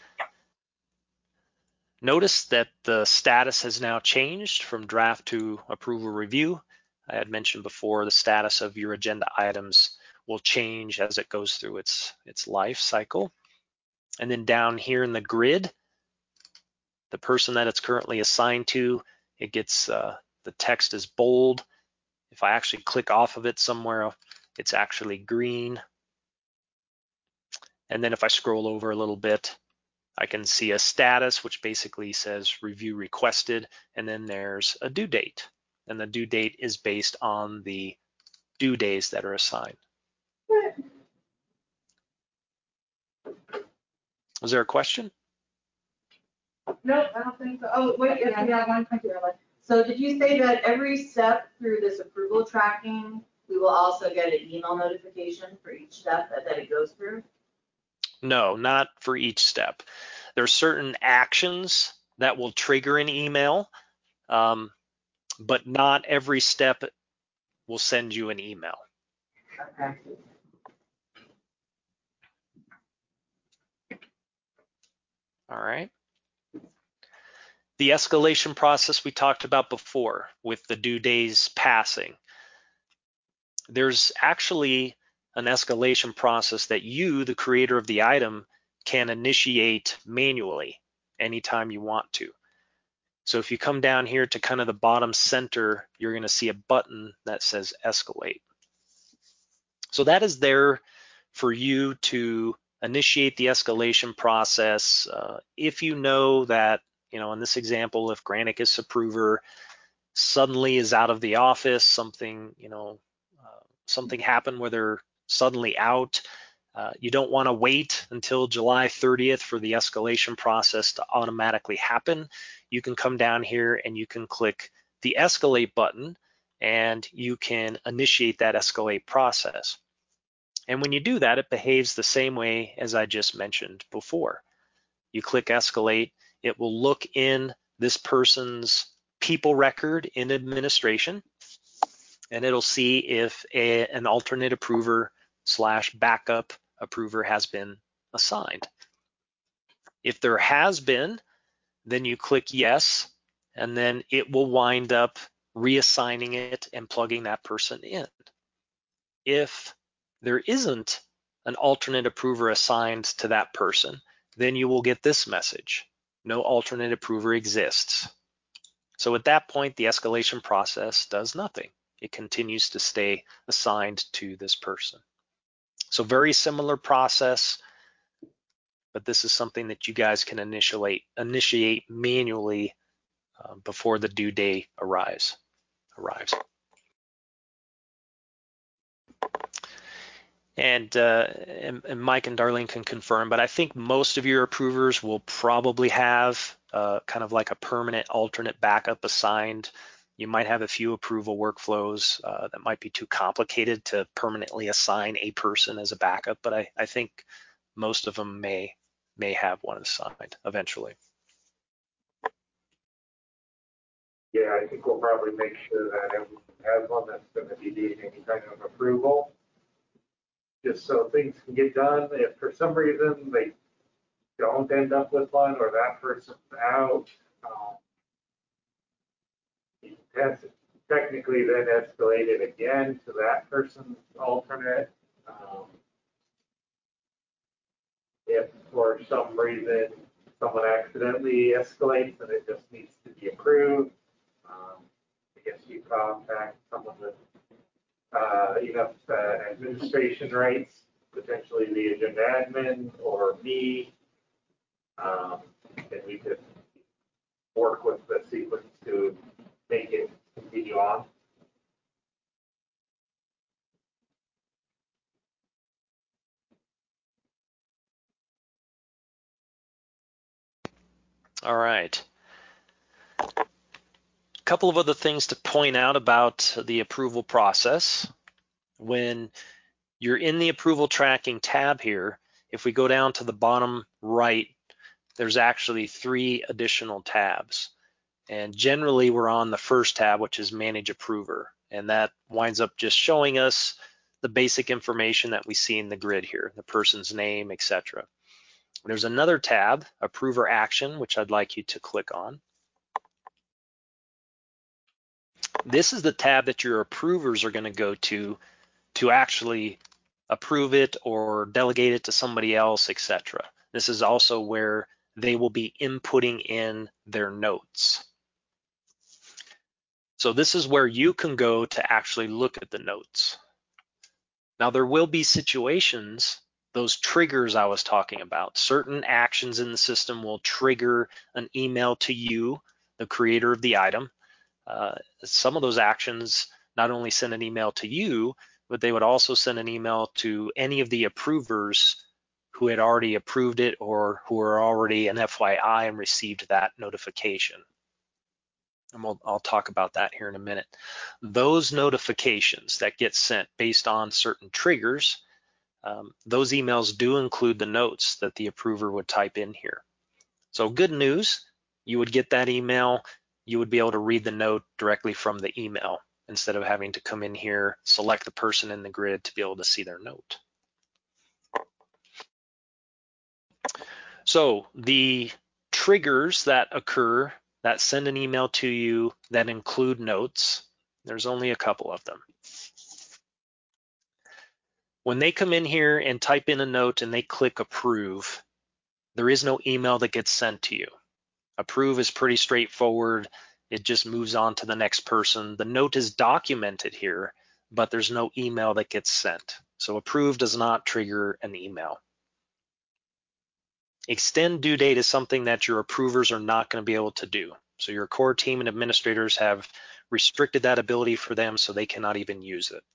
Speaker 2: Notice that the status has now changed from draft to approval review. I had mentioned before the status of your agenda items will change as it goes through its, its life cycle. And then down here in the grid, the person that it's currently assigned to, it gets, uh, the text is bold. If I actually click off of it somewhere, it's actually green. And then if I scroll over a little bit, I can see a status, which basically says review requested, and then there's a due date. And the due date is based on the due days that are assigned. Was there a question?
Speaker 7: No, I don't think so. Oh, wait, yes, we have one question.
Speaker 6: So did you say that every step through this approval tracking, we will also get an email notification for each step that, that it goes through?
Speaker 2: No, not for each step. There are certain actions that will trigger an email, um, but not every step will send you an email.
Speaker 6: Okay.
Speaker 2: All right. The escalation process we talked about before with the due days passing. There's actually an escalation process that you, the creator of the item, can initiate manually anytime you want to. So if you come down here to kind of the bottom center, you're going to see a button that says escalate. So that is there for you to initiate the escalation process. Uh, if you know that, you know, in this example, if Granicus approver suddenly is out of the office, something, you know, uh, something happened where they're suddenly out, uh, you don't want to wait until July thirtieth for the escalation process to automatically happen. You can come down here and you can click the escalate button and you can initiate that escalate process. And when you do that, it behaves the same way as I just mentioned before. You click escalate, it will look in this person's people record in administration, and it'll see if a, an alternate approver slash backup approver has been assigned. If there has been, then you click yes, and then it will wind up reassigning it and plugging that person in. If there isn't an alternate approver assigned to that person, then you will get this message: no alternate approver exists. So at that point, the escalation process does nothing. It continues to stay assigned to this person. So very similar process, but this is something that you guys can initiate, initiate manually uh, before the due date arrives. arrives. And, uh, and, and Mike and Darlene can confirm, but I think most of your approvers will probably have uh, kind of like a permanent alternate backup assigned. You might have a few approval workflows uh, that might be too complicated to permanently assign a person as a backup, but I, I think most of them may may have one assigned eventually.
Speaker 5: Yeah, I think we'll probably make sure that everyone has one that's going to be needing any kind of approval, just so things can get done. If for some reason they don't end up with one or that person's out, um, you can technically then escalate it again to that person's alternate. Um, if for some reason someone accidentally escalates and it just needs to be approved, um, I guess you contact someone with uh, enough uh, administration rights, potentially the agenda admin or me, um, and we could work with the sequence to make it continue on.
Speaker 2: All right. A couple of other things to point out about the approval process. When you're in the approval tracking tab here, if we go down to the bottom right, there's actually three additional tabs. And generally we're on the first tab, which is Manage Approver. And that winds up just showing us the basic information that we see in the grid here, the person's name, et cetera. There's another tab, Approver Action, which I'd like you to click on. This is the tab that your approvers are going to go to to actually approve it or delegate it to somebody else, et cetera. This is also where they will be inputting in their notes. So this is where you can go to actually look at the notes. Now there will be situations, those triggers I was talking about, certain actions in the system will trigger an email to you, the creator of the item. Uh, some of those actions not only send an email to you, but they would also send an email to any of the approvers who had already approved it or who are already an F Y I and received that notification. And we'll, I'll talk about that here in a minute. Those notifications that get sent based on certain triggers, um, those emails do include the notes that the approver would type in here. So good news, you would get that email, you would be able to read the note directly from the email instead of having to come in here, select the person in the grid to be able to see their note. So the triggers that occur that send an email to you that include notes, there's only a couple of them. When they come in here and type in a note and they click approve, there is no email that gets sent to you. Approve is pretty straightforward. It just moves on to the next person. The note is documented here, but there's no email that gets sent. So approve does not trigger an email. Extend due date is something that your approvers are not going to be able to do. So your core team and administrators have restricted that ability for them, so they cannot even use it.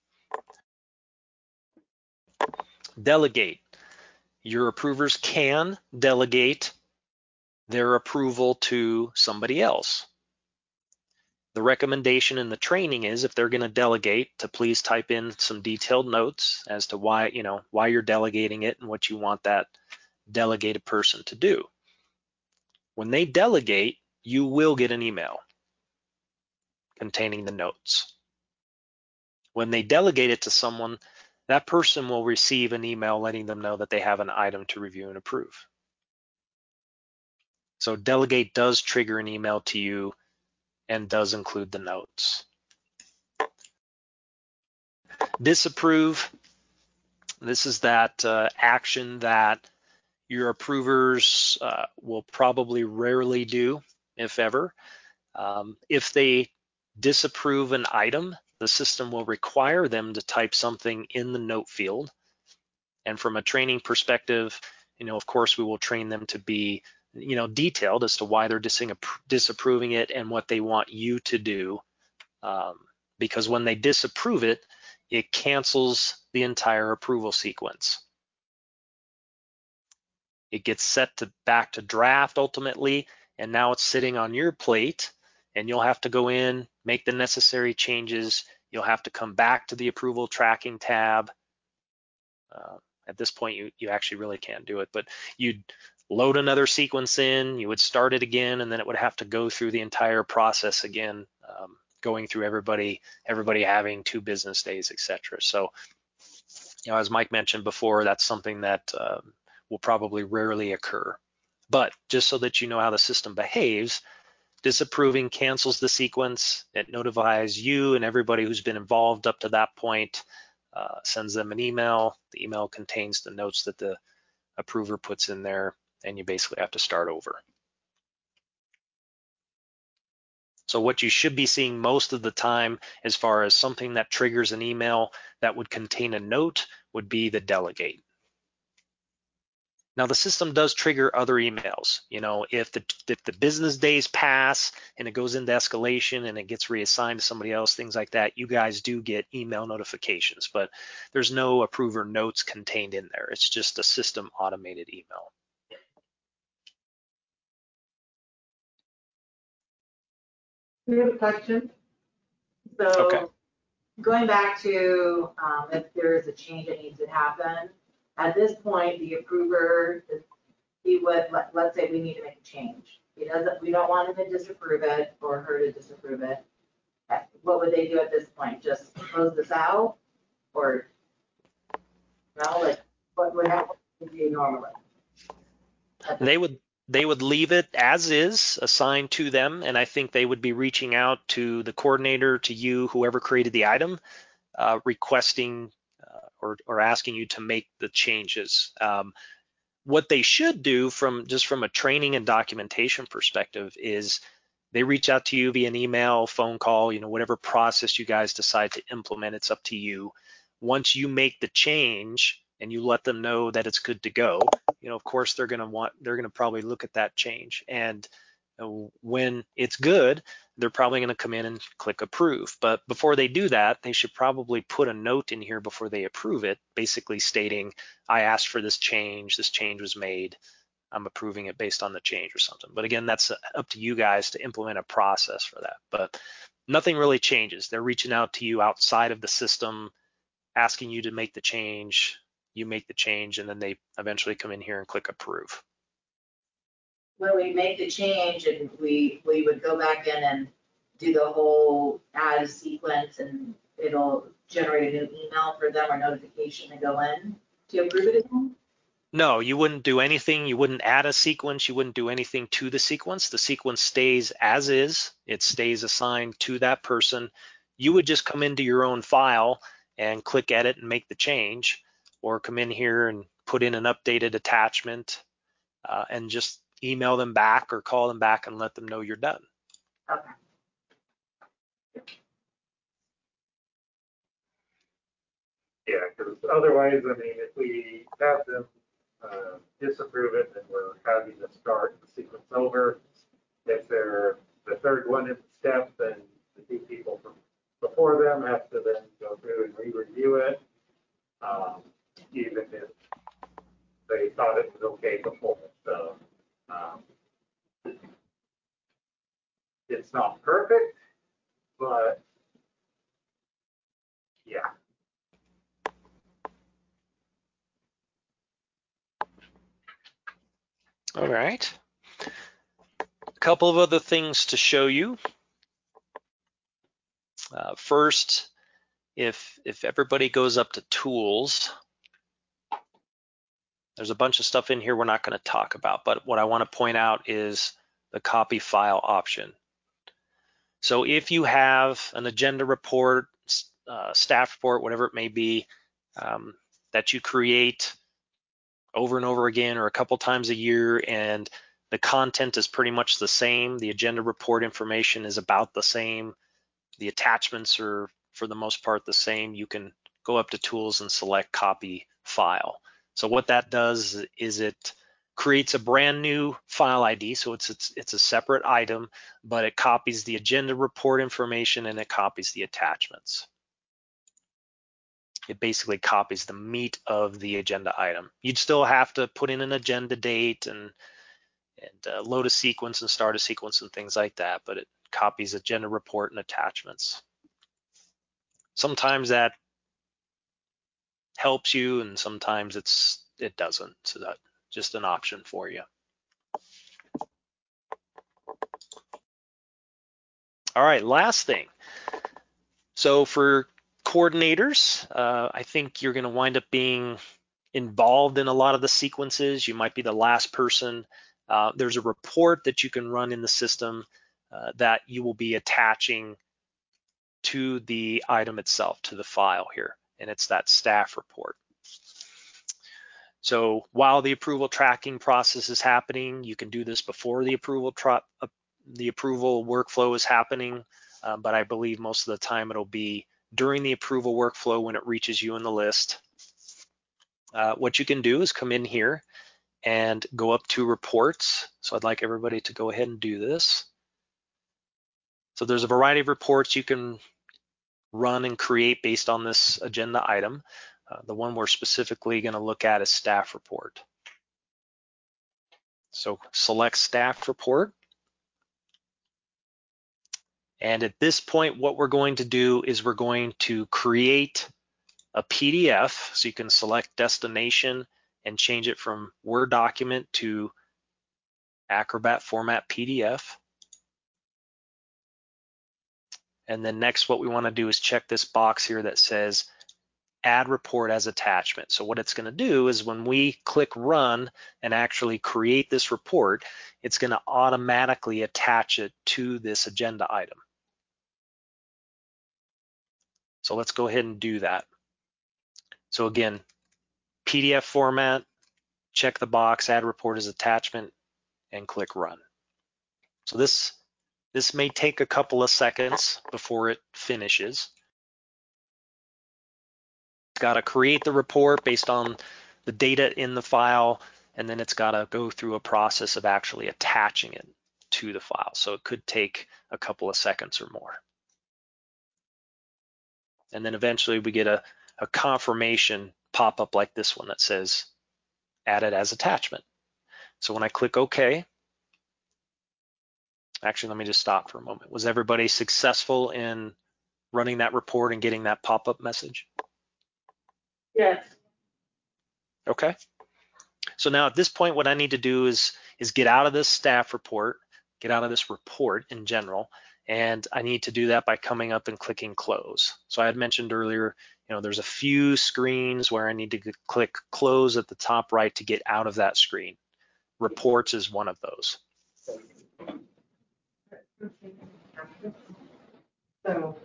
Speaker 2: Delegate. Your approvers can delegate their approval to somebody else. The recommendation in the training is if they're going to delegate to please type in some detailed notes as to why, you know, why you're delegating it and what you want that delegated person to do. When they delegate, you will get an email containing the notes. When they delegate it to someone, that person will receive an email letting them know that they have an item to review and approve. So delegate does trigger an email to you and does include the notes. Disapprove, this is that uh, action that your approvers uh, will probably rarely do, if ever. Um, if they disapprove an item, the system will require them to type something in the note field. And from a training perspective, you know, of course, we will train them to be, you know, detailed as to why they're disapproving it and what they want you to do. Um, because when they disapprove it, it cancels the entire approval sequence. It gets set to back to draft ultimately, and now it's sitting on your plate, and you'll have to go in, make the necessary changes. You'll have to come back to the approval tracking tab. Uh, at this point, you, you actually really can't do it, but you'd load another sequence in, you would start it again, and then it would have to go through the entire process again, um, going through everybody, everybody having two business days, et cetera. So, you know, as Mike mentioned before, that's something that um, will probably rarely occur. But just so that you know how the system behaves, disapproving cancels the sequence. It notifies you and everybody who's been involved up to that point, uh, sends them an email. The email contains the notes that the approver puts in there, and you basically have to start over. So what you should be seeing most of the time as far as something that triggers an email that would contain a note would be the delegate. Now the system does trigger other emails. You know, if the, if the business days pass and it goes into escalation and it gets reassigned to somebody else, things like that, you guys do get email notifications, but there's no approver notes contained in there. It's just a system automated email.
Speaker 3: We have a question.
Speaker 2: Okay.
Speaker 6: So going back to, um, if there is a change that needs to happen, at this point, the approver, he would, let, let's say we need to make a change. He doesn't, we don't want him to disapprove it or her to disapprove it. What would they do at this point? Just close this out? Or, no, like, what would happen to you normally?
Speaker 2: They would they would leave it as is, assigned to them, and I think they would be reaching out to the coordinator, to you, whoever created the item, uh, requesting uh, or, or asking you to make the changes. Um, what they should do from just from a training and documentation perspective is they reach out to you via an email, phone call, you know, whatever process you guys decide to implement, it's up to you. Once you make the change and you let them know that it's good to go, you know, of course they're going to want, they're going to probably look at that change. And when it's good, they're probably going to come in and click approve. But before they do that, they should probably put a note in here before they approve it, basically stating, I asked for this change, this change was made, I'm approving it based on the change or something. But again, that's up to you guys to implement a process for that. But nothing really changes. They're reaching out to you outside of the system, asking you to make the change, you make the change, and then they eventually come in here and click approve.
Speaker 6: When we make the change and we, we would go back in and do the whole add a sequence, and it'll generate a new email for them or notification to go in to approve it again?
Speaker 2: No, you wouldn't do anything. You wouldn't add a sequence. You wouldn't do anything to the sequence. The sequence stays as is. It stays assigned to that person. You would just come into your own file and click edit and make the change, or come in here and put in an updated attachment uh, and just email them back or call them back and let them know you're done.
Speaker 6: Okay.
Speaker 5: Yeah, because otherwise, I mean, if we have them uh, disapprove it, then we're having to start the sequence over. If they're the third one in the step, then the two people from before them have to then go through and re-review it, um, even if they thought it was okay before. So um, it's not perfect, but yeah.
Speaker 2: All right. A couple of other things to show you. Uh, first, if if everybody goes up to tools, there's a bunch of stuff in here we're not going to talk about, but what I want to point out is the copy file option. So if you have an agenda report, uh, staff report, whatever it may be, um, that you create over and over again or a couple times a year, and the content is pretty much the same, the agenda report information is about the same, the attachments are for the most part the same, you can go up to tools and select copy file. So what that does is it creates a brand new file I D, so it's, it's, it's a separate item, but it copies the agenda report information and it copies the attachments. It basically copies the meat of the agenda item. You'd still have to put in an agenda date and, and uh, load a sequence and start a sequence and things like that, but it copies agenda report and attachments. Sometimes that helps you and sometimes it's it doesn't, so that's just an option for you. All right, last thing. So for coordinators, uh, I think you're going to wind up being involved in a lot of the sequences. You might be the last person. Uh, there's a report that you can run in the system uh, that you will be attaching to the item itself, to the file here, and it's that staff report. So while the approval tracking process is happening, you can do this before the approval tra uh, the approval workflow is happening, uh, but I believe most of the time it'll be during the approval workflow when it reaches you in the list. Uh, what you can do is come in here and go up to reports. So I'd like everybody to go ahead and do this. So there's a variety of reports you can run and create based on this agenda item. Uh, the one we're specifically going to look at is staff report. So select staff report. And at this point, what we're going to do is we're going to create a P D F. So you can select destination and change it from Word document to Acrobat format P D F. And then next, what we want to do is check this box here that says add report as attachment. So what it's going to do is when we click run and actually create this report, it's going to automatically attach it to this agenda item. So let's go ahead and do that. So again, P D F format, check the box, add report as attachment, and click run. So this, this may take a couple of seconds before it finishes. It's got to create the report based on the data in the file, and then it's got to go through a process of actually attaching it to the file. So it could take a couple of seconds or more. And then eventually we get a, a confirmation pop-up like this one that says added as attachment. So when I click OK, actually, let me just stop for a moment. Was everybody successful in running that report and getting that pop-up message?
Speaker 3: Yes.
Speaker 2: Okay. So now at this point, what I need to do is, is get out of this staff report, get out of this report in general, and I need to do that by coming up and clicking close. So I had mentioned earlier, you know, there's a few screens where I need to click close at the top right to get out of that screen. Reports is one of those.
Speaker 3: So,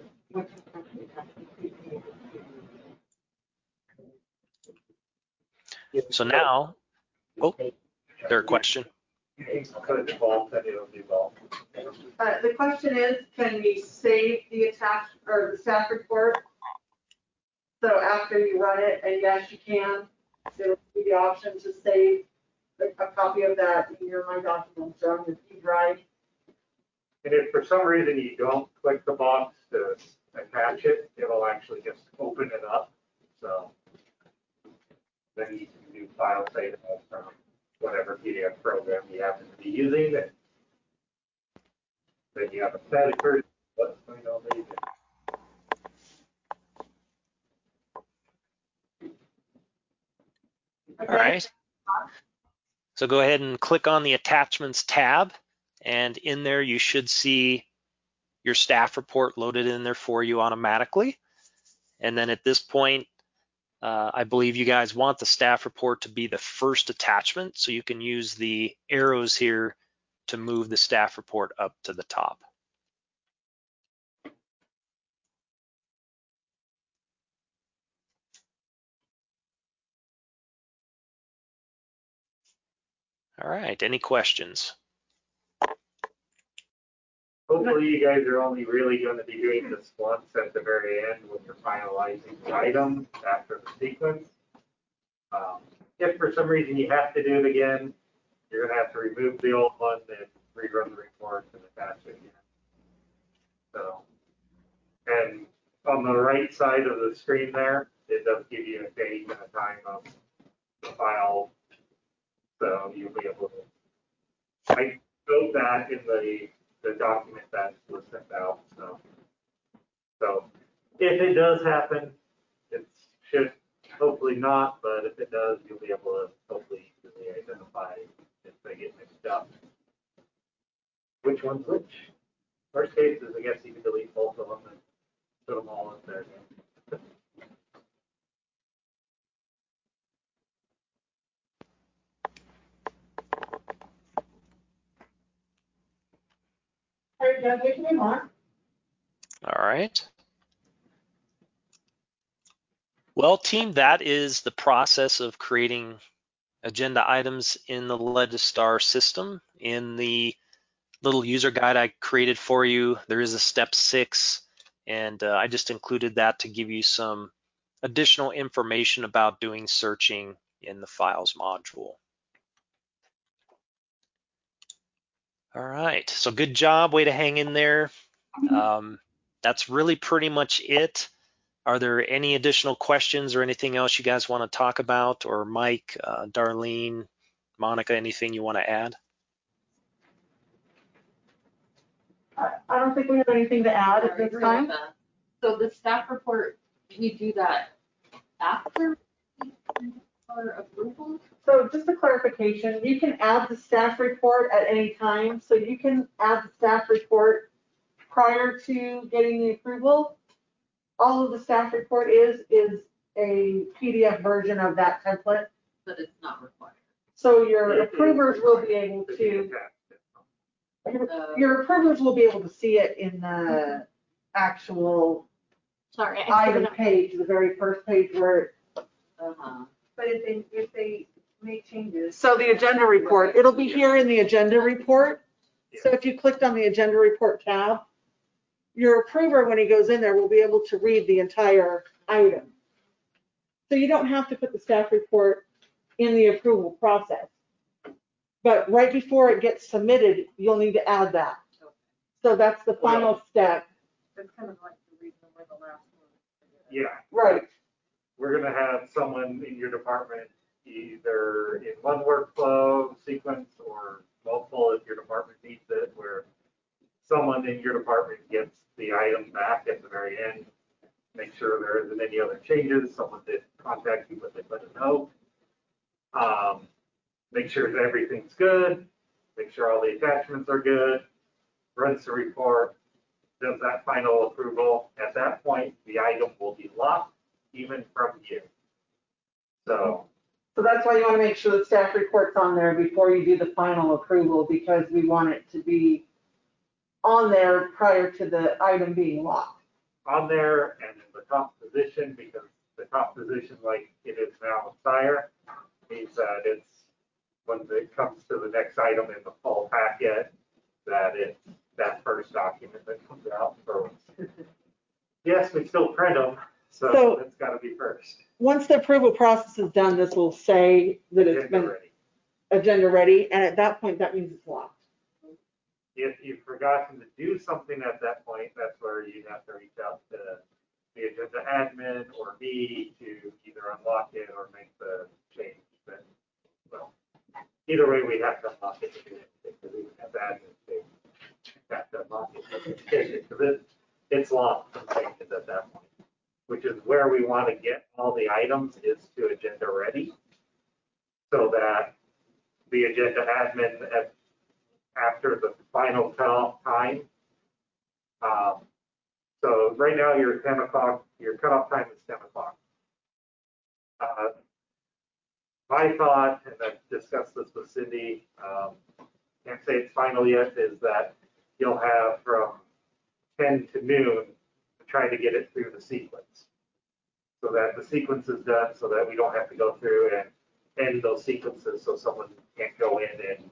Speaker 2: So now, oh, is there a question?
Speaker 5: Could default, then it'll default.
Speaker 3: Uh, the question is, can we save the attached or the staff report? So after you run it, and yes, you can, there'll be the option to save a, a copy of that in your My Documents or on your P drive.
Speaker 5: And if for some reason you don't click the box to attach it, it'll actually just open it up. So then you can do file save as from whatever P D F program you happen to be using. And then you have a static version. What's going on there?
Speaker 2: All right. So go ahead and click on the attachments tab, and in there you should see your staff report loaded in there for you automatically. And then at this point, uh, I believe you guys want the staff report to be the first attachment, so you can use the arrows here to move the staff report up to the top. All right, any questions?
Speaker 5: Hopefully you guys are only really going to be doing this once at the very end when you're finalizing the item after the sequence. Um, if for some reason you have to do it again, you're going to have to remove the old one and rerun the report and attach it again. So, and on the right side of the screen there, it does give you a date and a time of the file. So you'll be able to, I wrote that in the, the document that was sent out. So, so if it does happen, it should hopefully not, but if it does, you'll be able to hopefully easily identify if they get mixed up. Which one's which? Worst case is, I guess you can delete both of them and put them all in there again.
Speaker 3: All right, Doug, we can move on.
Speaker 2: All right. Well, team, that is the process of creating agenda items in the Legistar system. In the little user guide I created for you, there is a step six, and uh, I just included that to give you some additional information about doing searching in the files module. All right, so good job, way to hang in there. Um, that's really pretty much it. Are there any additional questions or anything else you guys want to talk about? Or Mike, uh, Darlene, Monica, anything you want to add?
Speaker 3: I, I don't think we have anything to add at this
Speaker 8: Sorry,
Speaker 3: time.
Speaker 8: Rebecca. So the staff report, we do that after our approval?
Speaker 3: So just a clarification, you can add the staff report at any time. So you can add the staff report prior to getting the approval. All of the staff report is, is a P D F version of that template.
Speaker 8: But it's not required.
Speaker 3: So your
Speaker 5: It is
Speaker 3: approvers will be able
Speaker 5: be
Speaker 3: to,
Speaker 5: attached.
Speaker 3: your,
Speaker 8: Uh,
Speaker 3: your approvers will be able to see it in the actual
Speaker 4: Sorry, I
Speaker 3: item
Speaker 4: forgot.
Speaker 3: page, the very first page where,
Speaker 8: uh-huh.
Speaker 7: But if they, if they make changes.
Speaker 3: so the agenda report, it'll be here in the agenda report. So if you clicked on the agenda report tab, your approver, when he goes in there, will be able to read the entire item. So you don't have to put the staff report in the approval process. But right before it gets submitted, you'll need to add that. So that's the final step.
Speaker 7: That's kind of like the reason we're the last one.
Speaker 5: Yeah,
Speaker 3: Right.
Speaker 5: we're gonna have someone in your department, either in one workflow sequence or multiple if your department needs it, where someone in your department gets the item back at the very end, make sure there isn't any other changes, someone did contact you, but they let us know. Um, make sure that everything's good, make sure all the attachments are good, runs the report, does that final approval. At that point, the item will be locked even from you. So,
Speaker 3: So that's why you want to make sure the staff report's on there before you do the final approval, because we want it to be on there prior to the item being locked.
Speaker 5: on there and in the top position, because the top position, like it is now with Sire, means that it's, when it comes to the next item in the full packet, that it's that first document that comes out first. Yes, we still print them,
Speaker 3: So-
Speaker 5: so it's got to be first.
Speaker 3: Once the approval process is done, this will say that it's
Speaker 5: Agenda
Speaker 3: been
Speaker 5: ready.
Speaker 3: agenda ready, and at that point, that means it's locked.
Speaker 5: If you've forgotten to do something at that point, that's where you have to reach out to the agenda admin or me to either unlock it or make the change. But, well, either way, we have to unlock it to do it, because even as admin, they have to unlock it. Because it, it's locked from changes at that point, which is where we want to get all the items is to agenda ready, so that the agenda admin at after the final cutoff time. Um, so right now you're ten o'clock, your cutoff time is ten o'clock. Uh, my thought, and I've discussed this with Cindy, um, can't say it's final yet, is that you'll have from ten to noon to try to get it through the sequence. So that the sequence is done, so that we don't have to go through and end those sequences, so someone can't go in and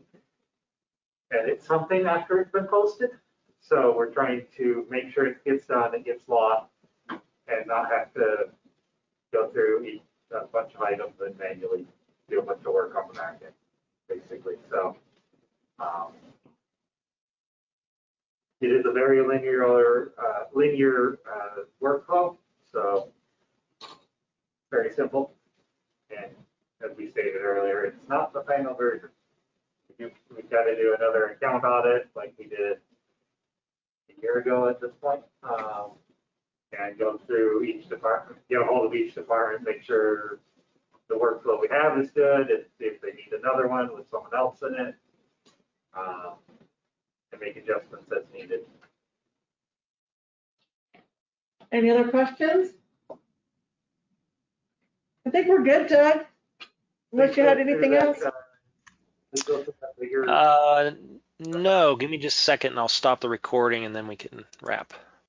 Speaker 5: edit something after it's been posted. So we're trying to make sure it gets done, it gets locked, and not have to go through each, a bunch of items and manually do a bunch of work on the back end, basically. So um, it is a very linear, uh, linear uh, workflow. So very simple. And as we stated earlier, it's not the final version. We've got to do another account audit like we did a year ago at this point, um, and go through each department, get a hold of each department, make sure the workflow we have is good, if, if they need another one with someone else in it, um, and make adjustments as needed.
Speaker 3: Any other questions? I think we're good, Doug. Unless you had anything else?
Speaker 5: Let's go through that.
Speaker 2: Uh, no, give me just a second and I'll stop the recording and then we can wrap.